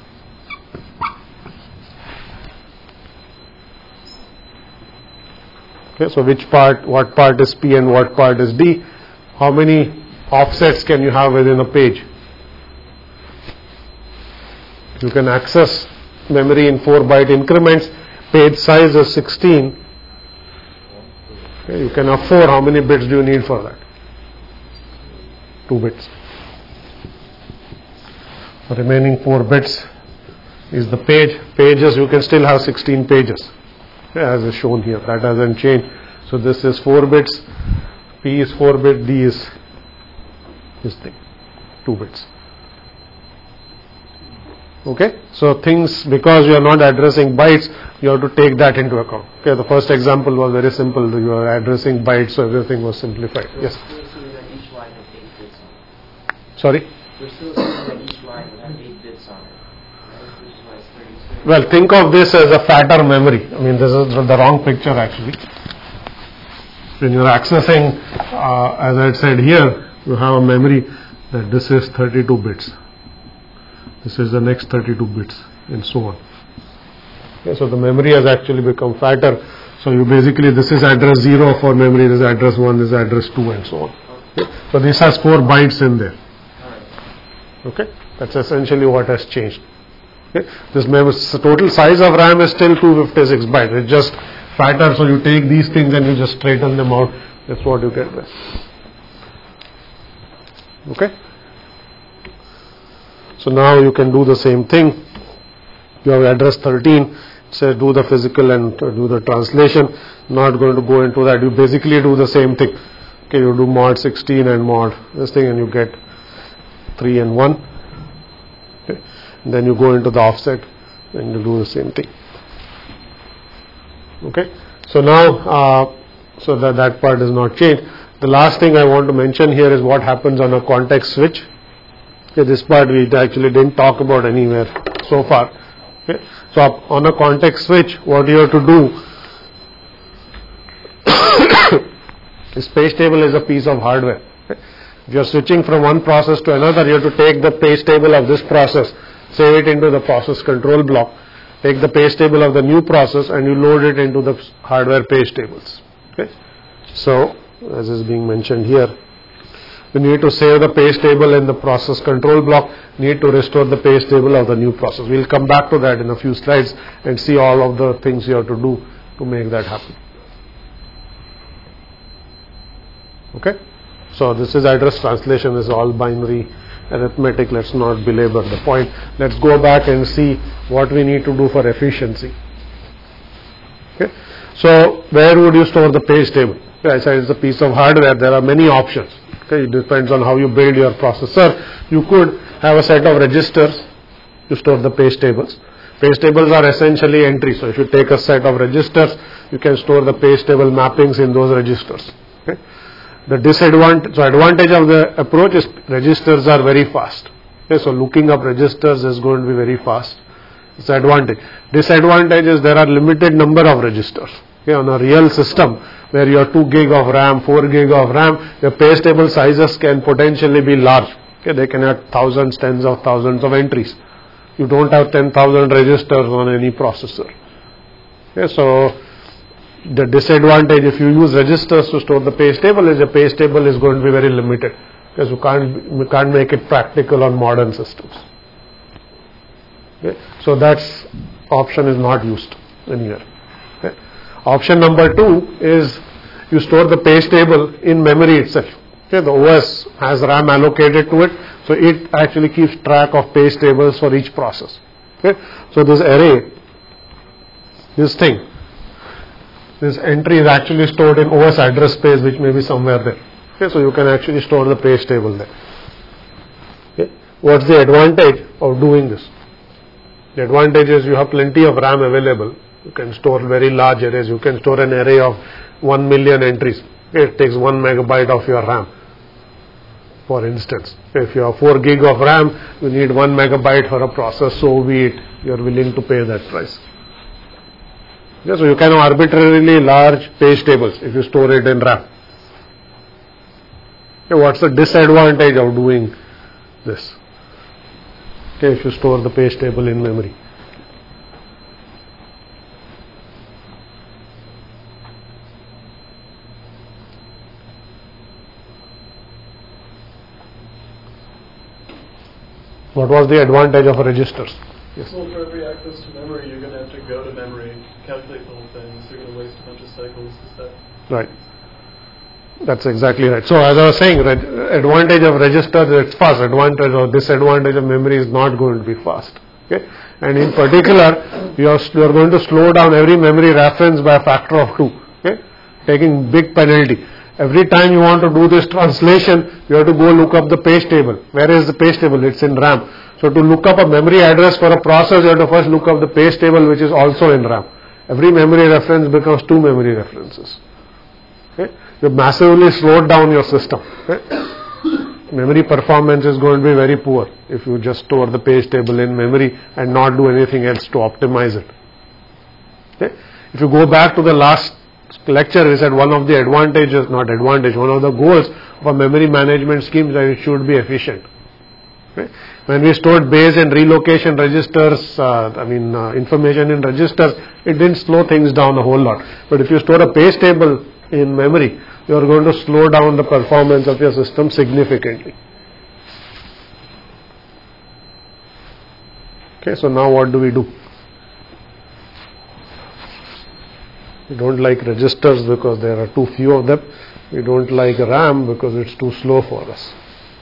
Okay, so what part is P and what part is D? How many offsets can you have within a page? You can access memory in 4-byte increments. Page size is 16. Okay, you can have 4. How many bits do you need for that? 2 bits. The remaining 4 bits is the page. Pages, you can still have 16 pages. As is shown here, that hasn't changed. So this is 4 bits, P is 4 bit, D is this thing, 2 bits. Okay, so things, because you are not addressing bytes, you have to take that into account. Okay, the first example was very simple. You are addressing bytes, so everything was simplified. Yes. We're assuming that each line has 8 bits on it. Sorry. We're still assuming that each line would have 8 bits on it. Which is why it's 36. Well, think of this as a fatter memory. I mean, this is the wrong picture actually. When you are accessing, as I said here, you have a memory that this is 32 bits. This is the next 32 bits and so on. Okay, so the memory has actually become fatter. So you basically, this is address 0 for memory, this is address 1, this is address 2 and so on. Okay, so this has 4 bytes in there. Okay. That's essentially what has changed. Okay. This total size of RAM is still 256 bytes. It's just fatter, so you take these things and you just straighten them out. That's what you get there. Okay. So now you can do the same thing. You have address 13. Say do the physical and do the translation. Not going to go into that. You basically do the same thing. Okay, you do mod 16 and mod this thing, and you get 3 and 1. Okay. And then you go into the offset and you do the same thing. Okay. So now, so that part is not changed. The last thing I want to mention here is what happens on a context switch. Okay, this part we actually didn't talk about anywhere so far. Okay. So on a context switch, what you have to do this page table is a piece of hardware. Okay. If you are switching from one process to another, you have to take the page table of this process, save it into the process control block, take the page table of the new process, and you load it into the hardware page tables. Okay. So as is being mentioned here, you need to save the page table in the process control block, need to restore the page table of the new process. We will come back to that in a few slides and see all of the things you have to do to make that happen. Okay. So this is address translation, this is all binary arithmetic. Let's not belabor the point. Let's go back and see what we need to do for efficiency. Okay. So where would you store the page table? I said it's a piece of hardware. There are many options. Okay. It depends on how you build your processor. You could have a set of registers to store the page tables. Page tables are essentially entries. So if you take a set of registers, you can store the page table mappings in those registers. Okay. The advantage of the approach is registers are very fast. Okay, so looking up registers is going to be very fast. It's the advantage. Disadvantage is there are limited number of registers. Okay, on a real system where you have 2 gig of RAM, 4 gig of RAM, your page table sizes can potentially be large. Okay, they can have thousands, tens of thousands of entries. You don't have 10,000 registers on any processor. Okay, so the disadvantage if you use registers to store the page table is the page table is going to be very limited because you can't make it practical on modern systems. Okay. So that's option is not used in here. Okay. Option number 2 is you store the page table in memory itself. Okay. The OS has RAM allocated to it, so it actually keeps track of page tables for each process. Okay. So this array, this thing, this entry is actually stored in OS address space, which may be somewhere there. Okay, so you can actually store the page table there. Okay. What's the advantage of doing this? The advantage is you have plenty of RAM available. You can store very large arrays. You can store an array of 1 million entries. Okay, it takes 1 megabyte of your RAM. For instance, if you have 4 gig of RAM, you need 1 megabyte for a process, so be it. You are willing to pay that price. Yeah, so you can have arbitrarily large page tables if you store it in RAM. Okay, what's the disadvantage of doing this? Okay, if you store the page table in memory. What was the advantage of registers? Yes. Well, for every access to memory, you're going to have to go to memory, calculate the whole thing, so you're going to waste a bunch of cycles. Is that right? That's exactly right. So as I was saying, advantage of registers it's fast. Advantage or disadvantage of memory is not going to be fast. Okay, and in particular, you are going to slow down every memory reference by a factor of 2. Okay, taking big penalty. Every time you want to do this translation, you have to go look up the page table. Where is the page table? It's in RAM. So to look up a memory address for a process, you have to first look up the page table which is also in RAM. Every memory reference becomes 2 memory references. Okay? You massively slowed down your system. Okay? Memory performance is going to be very poor if you just store the page table in memory and not do anything else to optimize it. Okay? If you go back to the last lecture, we said one of the advantages, not advantage, one of the goals of a memory management scheme is that it should be efficient. Okay? When we stored base and relocation registers, information in registers, it didn't slow things down a whole lot. But if you store a page table in memory, you are going to slow down the performance of your system significantly. Okay, so now what do? We don't like registers because there are too few of them. We don't like RAM because it's too slow for us.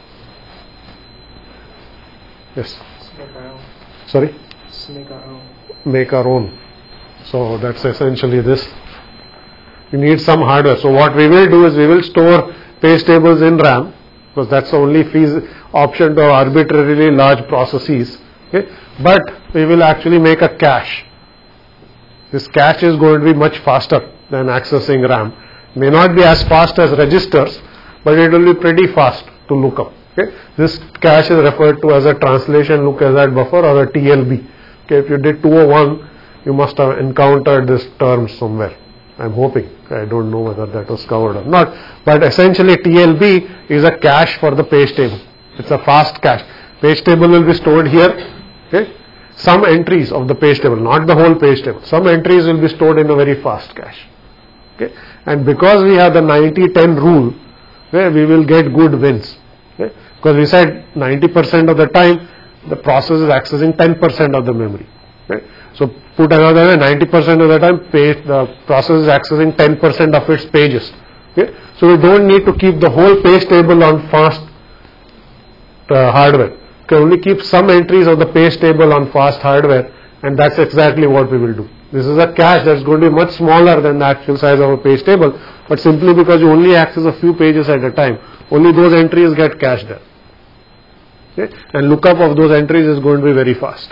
Yes? Make our own. Sorry? Just make our own. Make our own. So that's essentially this. We need some hardware. So what we will do is we will store page tables in RAM, because that's the only option to arbitrarily large processes. Okay? But we will actually make a cache. This cache is going to be much faster than accessing RAM. May not be as fast as registers, but it will be pretty fast to look up. Okay? This cache is referred to as a translation look-aside buffer or a TLB. Okay? If you did 201, you must have encountered this term somewhere. I'm hoping. I don't know whether that was covered or not. But essentially TLB is a cache for the page table. It's a fast cache. Page table will be stored here. Okay? Some entries of the page table, not the whole page table. Some entries will be stored in a very fast cache. Okay? And because we have the 90-10 rule, okay, we will get good wins. Okay? Because we said 90% of the time the process is accessing 10% of the memory. Okay? So put another way, 90% of the time the process is accessing 10% of its pages. Okay? So we don't need to keep the whole page table on fast hardware. We can only keep some entries of the page table on fast hardware, and that's exactly what we will do. This is a cache that's going to be much smaller than the actual size of a page table, but simply because you only access a few pages at a time, only those entries get cached there. Okay? And lookup of those entries is going to be very fast.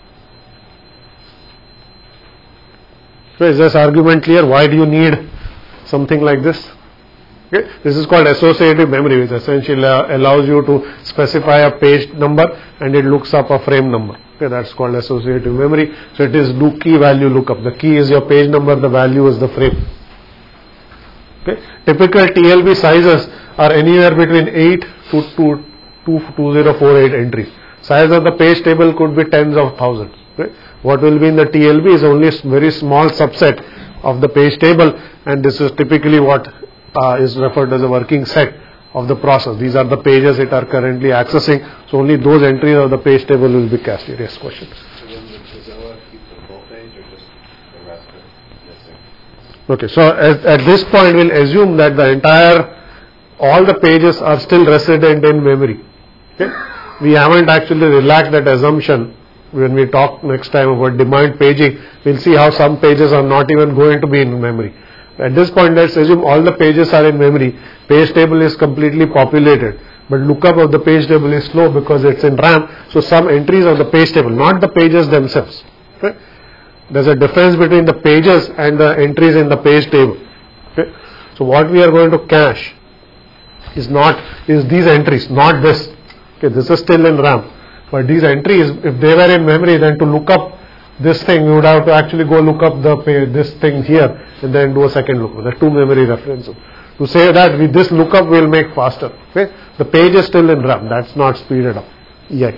So is this argument clear? Why do you need something like this? Okay. This is called associative memory, which essentially allows you to specify a page number and it looks up a frame number. Okay, that's called associative memory. So it is do key value lookup. The key is your page number, the value is the frame. Okay. Typical TLB sizes are anywhere between 8 to 2048 entries. Size of the page table could be tens of thousands. Okay. What will be in the TLB is only a very small subset of the page table, and this is typically what is referred as a working set of the process. These are the pages it are currently accessing, so only those entries of the page table will be cached. Yes, question. So then does OS keep the full page or just the rest are missing? Okay, so at this point we'll assume that all the pages are still resident in memory. Okay? We haven't actually relaxed that assumption. When we talk next time about demand paging, we'll see how some pages are not even going to be in memory. At this point, let's assume all the pages are in memory. Page table is completely populated, but lookup of the page table is slow because it's in RAM. So some entries of the page table, not the pages themselves. Okay? There's a difference between the pages and the entries in the page table. Okay? So what we are going to cache is these entries, not this. Okay, this is still in RAM. But these entries, if they were in memory, then to look up this thing, you would have to actually go look up this thing here and then do a second lookup. There are two memory references. To say that with this lookup we will make faster. Okay? The page is still in RAM. That's not speeded up yet.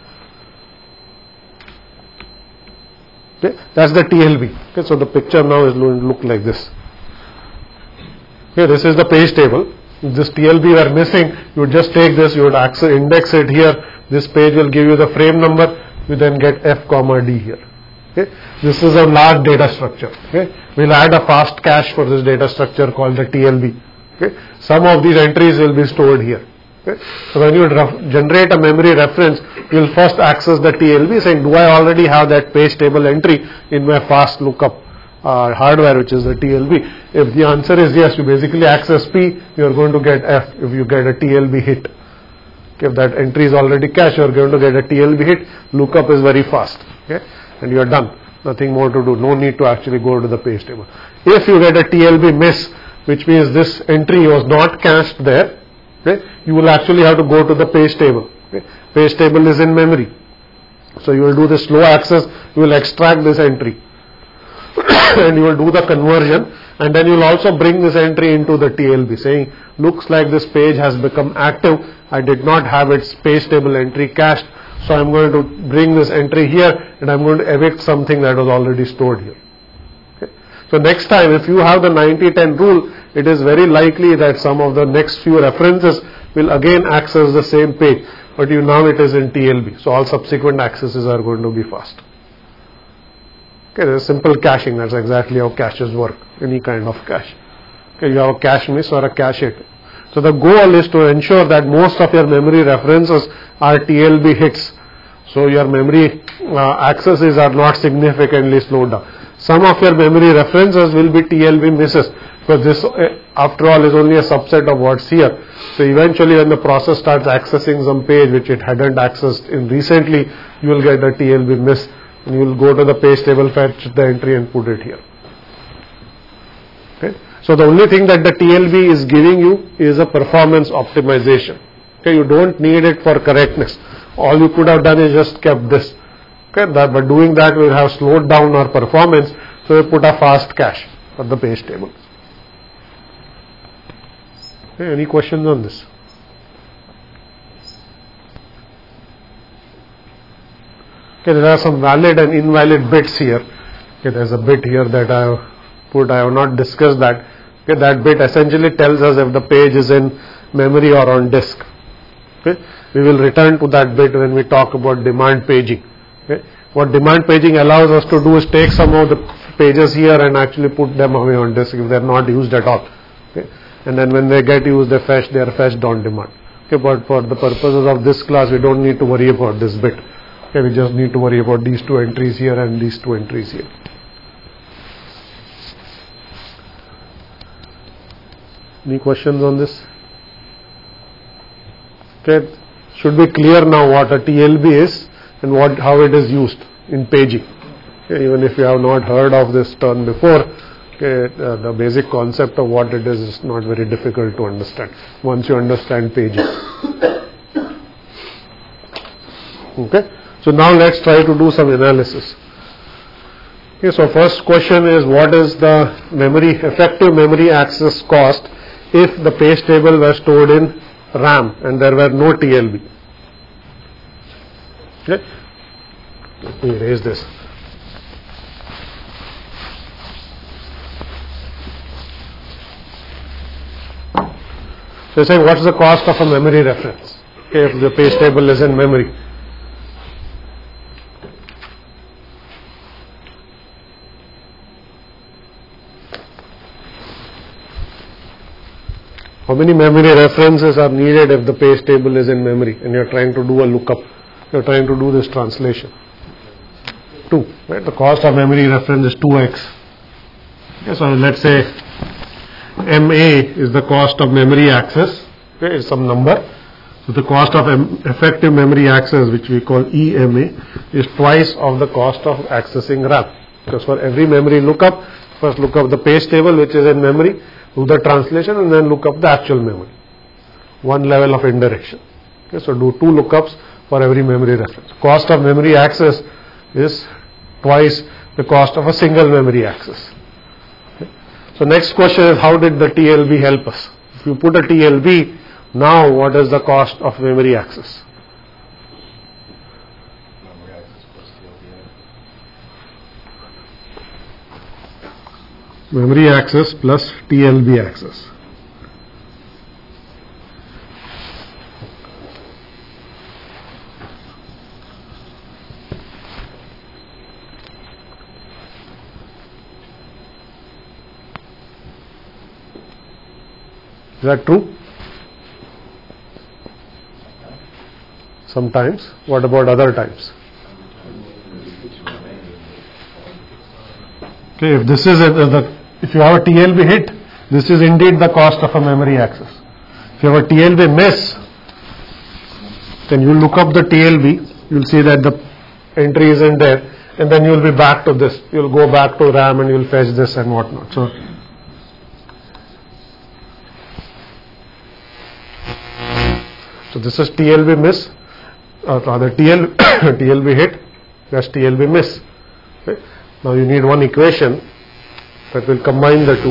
Okay? That's the TLB. Okay? So the picture now is going to look like this. Okay? This is the page table. If this TLB were missing, you would just take this, you would index it here. This page will give you the frame number. You then get F, D here. Okay. This is a large data structure. Okay. We'll add a fast cache for this data structure called the TLB. Okay. Some of these entries will be stored here. Okay. So when you generate a memory reference, you will first access the TLB saying, do I already have that page table entry in my fast lookup hardware, which is the TLB? If the answer is yes, you basically access P, you are going to get F if you get a TLB hit. Okay. If that entry is already cached, you are going to get a TLB hit. Lookup is very fast. Okay. And you are done. Nothing more to do. No need to actually go to the page table. If you get a TLB miss, which means this entry was not cached there, okay, you will actually have to go to the page table. Okay. Page table is in memory. So you will do the slow access, you will extract this entry and you will do the conversion, and then you will also bring this entry into the TLB saying, looks like this page has become active. I did not have its page table entry cached. So I'm going to bring this entry here and I'm going to evict something that was already stored here. Okay. So next time, if you have the 90-10 rule, it is very likely that some of the next few references will again access the same page, but now it is in TLB. So all subsequent accesses are going to be fast. Okay, there's simple caching. That's exactly how caches work. Any kind of cache. Okay, you have a cache miss or a cache hit. So the goal is to ensure that most of your memory references are TLB hits. So your memory accesses are not significantly slowed down. Some of your memory references will be TLB misses, because this after all is only a subset of what's here. So eventually when the process starts accessing some page which it hadn't accessed in recently, you will get a TLB miss, and you will go to the page table, fetch the entry and put it here. Okay. So the only thing that the TLB is giving you is a performance optimization. Okay, you don't need it for correctness. All you could have done is just kept this. Okay, but doing that will have slowed down our performance, so we put a fast cache for the page table. Okay, any questions on this? Okay, there are some valid and invalid bits here. Okay, there's a bit here that I have put. I have not discussed that. Okay, that bit essentially tells us if the page is in memory or on disk. Okay, we will return to that bit when we talk about demand paging. Okay, what demand paging allows us to do is take some of the pages here and actually put them away on disk if they are not used at all. Okay, and then when they get used, they are fetched on demand. Okay, but for the purposes of this class, we don't need to worry about this bit. Okay, we just need to worry about these two entries here and these two entries here. Any questions on this? Okay, should be clear now what a TLB is and how it is used in paging. Okay, even if you have not heard of this term before, okay, the basic concept of what it is not very difficult to understand once you understand paging. Okay, so now let's try to do some analysis. Okay, so first question is, what is the effective memory access cost if the page table were stored in RAM and there were no TLB? Okay, let me erase this. So you're saying, what's the cost of a memory reference? Okay, if the page table is in memory. How many memory references are needed if the page table is in memory and you're trying to do a lookup? You're trying to do this translation. 2. Right? The cost of memory reference is 2x. Okay, so let's say MA is the cost of memory access. Okay, is some number. So the cost of effective memory access, which we call EMA, is twice of the cost of accessing RAM. Because for every memory lookup, first look up the page table which is in memory, do the translation, and then look up the actual memory. One level of indirection. Okay, so do 2 lookups for every memory reference. Cost of memory access is twice the cost of a single memory access. Okay. So next question is, how did the TLB help us? If you put a TLB, now what is the cost of memory access? Memory access plus TLB. Memory access plus TLB access. Is that true? Sometimes. What about other times? Okay, if this is if you have a TLB hit, this is indeed the cost of a memory access. If you have a TLB miss, then you look up the TLB, you will see that the entry isn't there, and then you will be back to this. You will go back to RAM and you will fetch this and whatnot. So this is TLB miss, or rather TLB hit, that's TLB miss. Okay. Now you need one equation that will combine the two.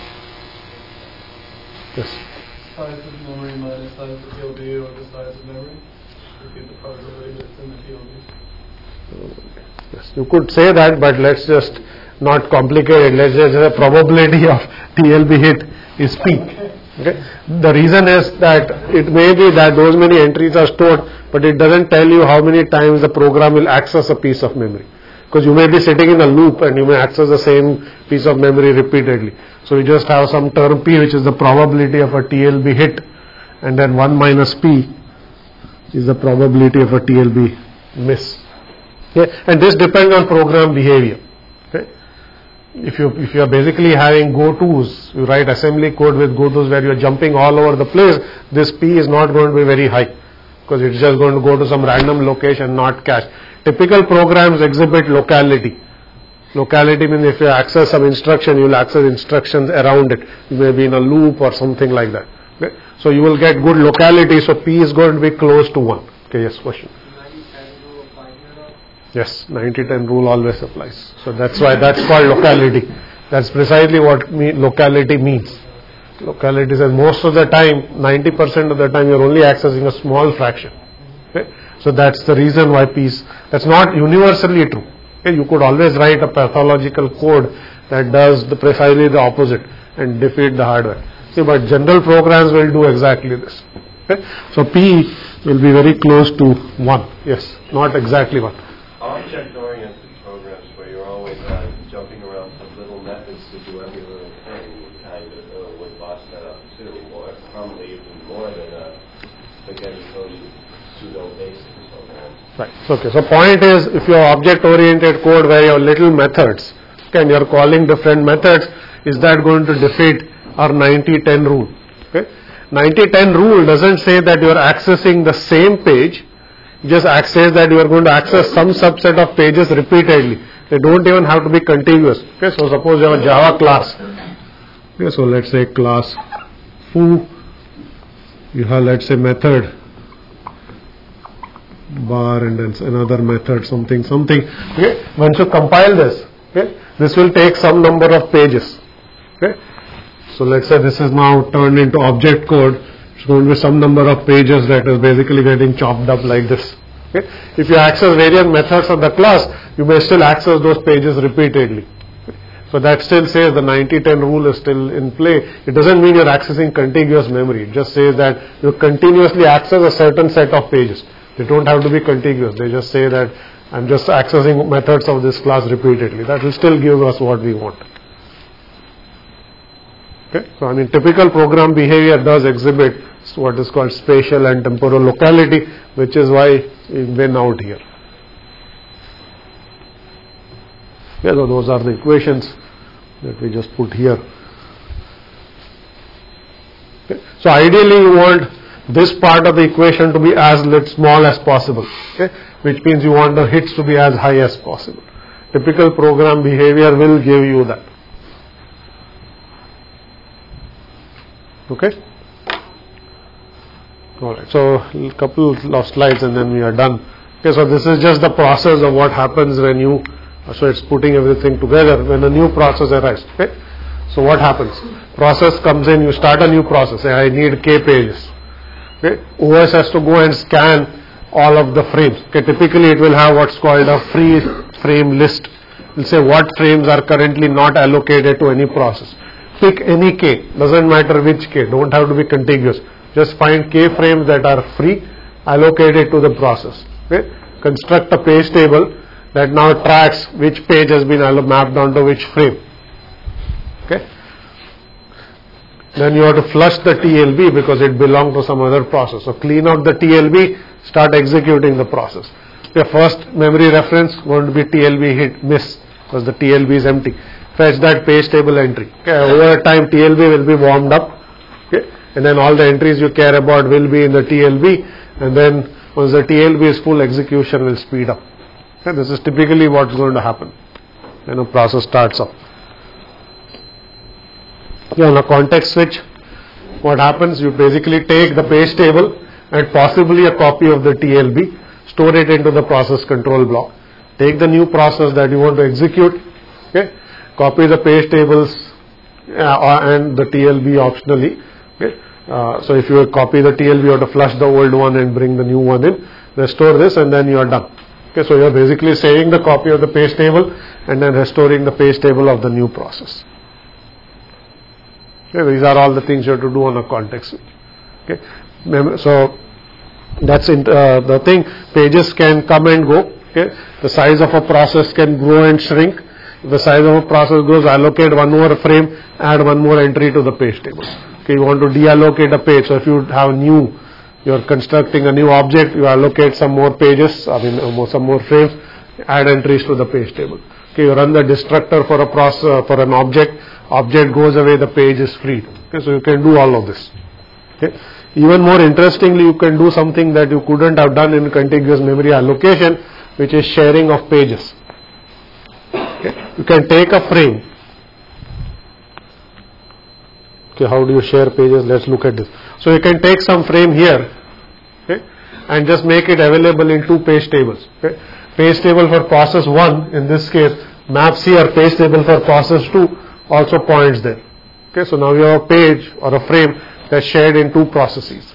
Yes. Size of memory minus size of TLB over the size of memory. Repeat the probability that's in the TLB. Yes, you could say that, but let's just not complicate it. Let's just say the probability of TLB hit is P. Okay. The reason is that it may be that those many entries are stored, but it doesn't tell you how many times the program will access a piece of memory. Because you may be sitting in a loop and you may access the same piece of memory repeatedly. So you just have some term P, which is the probability of a TLB hit, and then 1 minus P is the probability of a TLB miss. Okay. And this depends on program behavior. Okay. If you are basically having go-tos, you write assembly code with go-tos where you are jumping all over the place, this P is not going to be very high, because it's just going to go to some random location, not cache. Typical programs exhibit locality. Locality means if you access some instruction, you will access instructions around it. You may be in a loop or something like that. Okay. So you will get good locality, so P is going to be close to 1. Okay, yes, question. 90-10 rule apply here? Yes, 90-10 rule always applies. So that's why that's called locality. That's precisely what locality means. Locality says most of the time, 90% of the time, you're only accessing a small fraction. Okay? So that's the reason why that's not universally true. Okay? You could always write a pathological code that does precisely the opposite and defeat the hardware. See, but general programs will do exactly this. Okay? So P will be very close to 1. Yes, not exactly 1. Object-oriented programs where you're always jumping around from little methods to do every little thing would boss that up too, or probably even more than spaghetti coding pseudo-basic programs. Right. Okay. So point is, if you have object-oriented code where you have little methods, okay, and you are calling different methods, is that going to defeat our 90-10 rule? Okay. 90-10 rule doesn't say that you are accessing the same page. It just says that you are going to access some subset of pages repeatedly. They don't even have to be contiguous. Okay. So suppose you have a Java class. Okay. So let's say class foo. You have, let's say, method bar and then another method something. Okay. Once you compile this, okay, this will take some number of pages. Okay. So let's say this is now turned into object code. It's going to be some number of pages that is basically getting chopped up like this. Okay. If you access various methods of the class, you may still access those pages repeatedly. Okay. So that still says the 90-10 rule is still in play. It doesn't mean you're accessing contiguous memory. It just says that you continuously access a certain set of pages. They don't have to be contiguous. They just say that I'm just accessing methods of this class repeatedly. That will still give us what we want. Okay. So I mean, typical program behavior does exhibit what is called spatial and temporal locality, which is why we win out here. Yeah, so those are the equations that we just put here. Okay. So ideally you want this part of the equation to be as small as possible, okay, which means you want the hits to be as high as possible. Typical program behavior will give you that. Okay. Alright, so a couple of slides and then we are done. Okay, so this is just the process of what happens when you, so it's putting everything together when a new process arrives. Okay. So what happens? Process comes in, you start a new process, say I need K pages. Okay. OS has to go and scan all of the frames. Okay. Typically it will have what's called a free frame list. It will say what frames are currently not allocated to any process. Pick any K, doesn't matter which K, don't have to be contiguous. Just find K frames that are free, allocated to the process. Okay. Construct a page table that now tracks which page has been mapped onto which frame. Okay. Then you have to flush the TLB because it belongs to some other process. So clean out the TLB, start executing the process. The first memory reference going to be TLB hit miss because the TLB is empty. Fetch that page table entry. Okay. Over time TLB will be warmed up. Okay. And then all the entries you care about will be in the TLB, and then once the TLB is full, execution will speed up. Okay. This is typically what's going to happen when a process starts up. On a context switch, what happens? You basically take the page table and possibly a copy of the TLB, store it into the process control block. Take the new process that you want to execute, okay, copy the page tables and the TLB optionally. Okay. So if you copy the TLB, you have to flush the old one and bring the new one in. Restore this and then you are done. Okay, so you are basically saving the copy of the page table and then restoring the page table of the new process. Okay, these are all the things you have to do on a context switch. Okay, so that's the thing. Pages can come and go. Okay, the size of a process can grow and shrink. If the size of a process grows, allocate one more frame, add one more entry to the page table. Okay, you want to deallocate a page. So if you have you're constructing a new object, you allocate some more pages, some more frames, add entries to the page table. Okay, you run the destructor for a process, for an object goes away, the page is freed. Okay, so you can do all of this. Okay. Even more interestingly, you can do something that you couldn't have done in contiguous memory allocation, which is sharing of pages. Okay. You can take a frame. Okay, how do you share pages? Let's look at this. So you can take some frame here, okay, and just make it available in two page tables. Okay. Page table for process 1, in this case, maps here, page table for process 2 also points there. Okay, so now you have a page or a frame that's shared in two processes.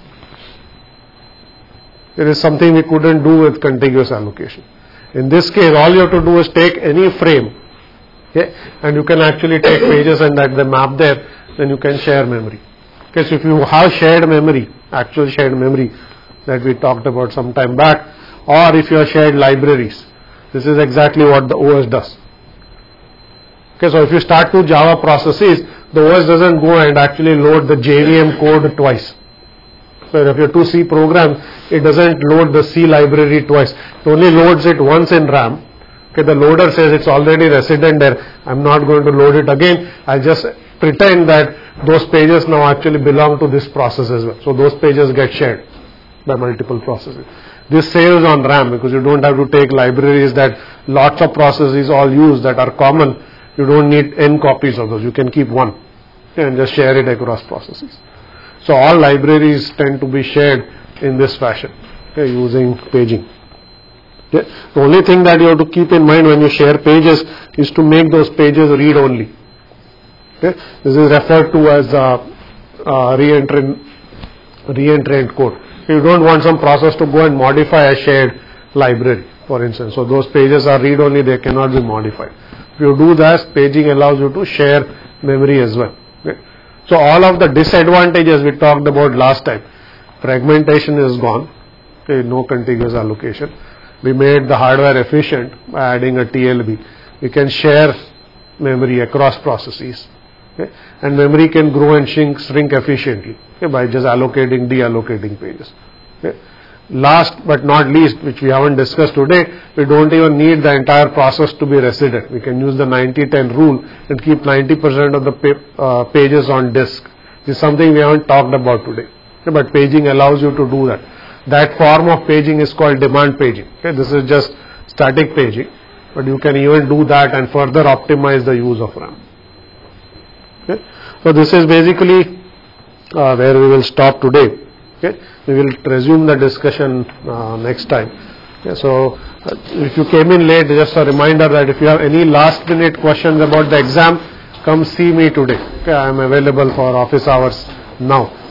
It is something we couldn't do with contiguous allocation. In this case, all you have to do is take any frame, okay, and you can actually take pages and that they map there, then you can share memory. Okay, so if you have shared memory, actual shared memory that we talked about some time back, or if you have shared libraries, this is exactly what the OS does. Okay, so if you start two Java processes, the OS doesn't go and actually load the JVM code twice. So if you have two C programs, it doesn't load the C library twice. It only loads it once in RAM. Okay, the loader says it's already resident there. I'm not going to load it again. I'll just pretend that those pages now actually belong to this process as well. So those pages get shared by multiple processes. This saves on RAM because you don't have to take libraries that lots of processes all use that are common. You don't need n copies of those. You can keep one and just share it across processes. So all libraries tend to be shared in this fashion, okay, using paging. Okay. The only thing that you have to keep in mind when you share pages is to make those pages read-only. Okay. This is referred to as re-entrant code. You don't want some process to go and modify a shared library, for instance. So those pages are read-only, they cannot be modified. If you do that, paging allows you to share memory as well. Okay. So all of the disadvantages we talked about last time, fragmentation is gone, okay, no contiguous allocation. We made the hardware efficient by adding a TLB. We can share memory across processes, okay, and memory can grow and shrink efficiently, okay, by just allocating, deallocating pages. Okay. Last but not least, which we haven't discussed today, we don't even need the entire process to be resident. We can use the 90-10 rule and keep 90% of the pages on disk. This is something we haven't talked about today, okay, but paging allows you to do that. That form of paging is called demand paging. Okay, this is just static paging, but you can even do that and further optimize the use of RAM. Okay. So this is basically where we will stop today. Okay. We will resume the discussion next time. Okay. So if you came in late, just a reminder that if you have any last minute questions about the exam, come see me today. Okay. I am available for office hours now.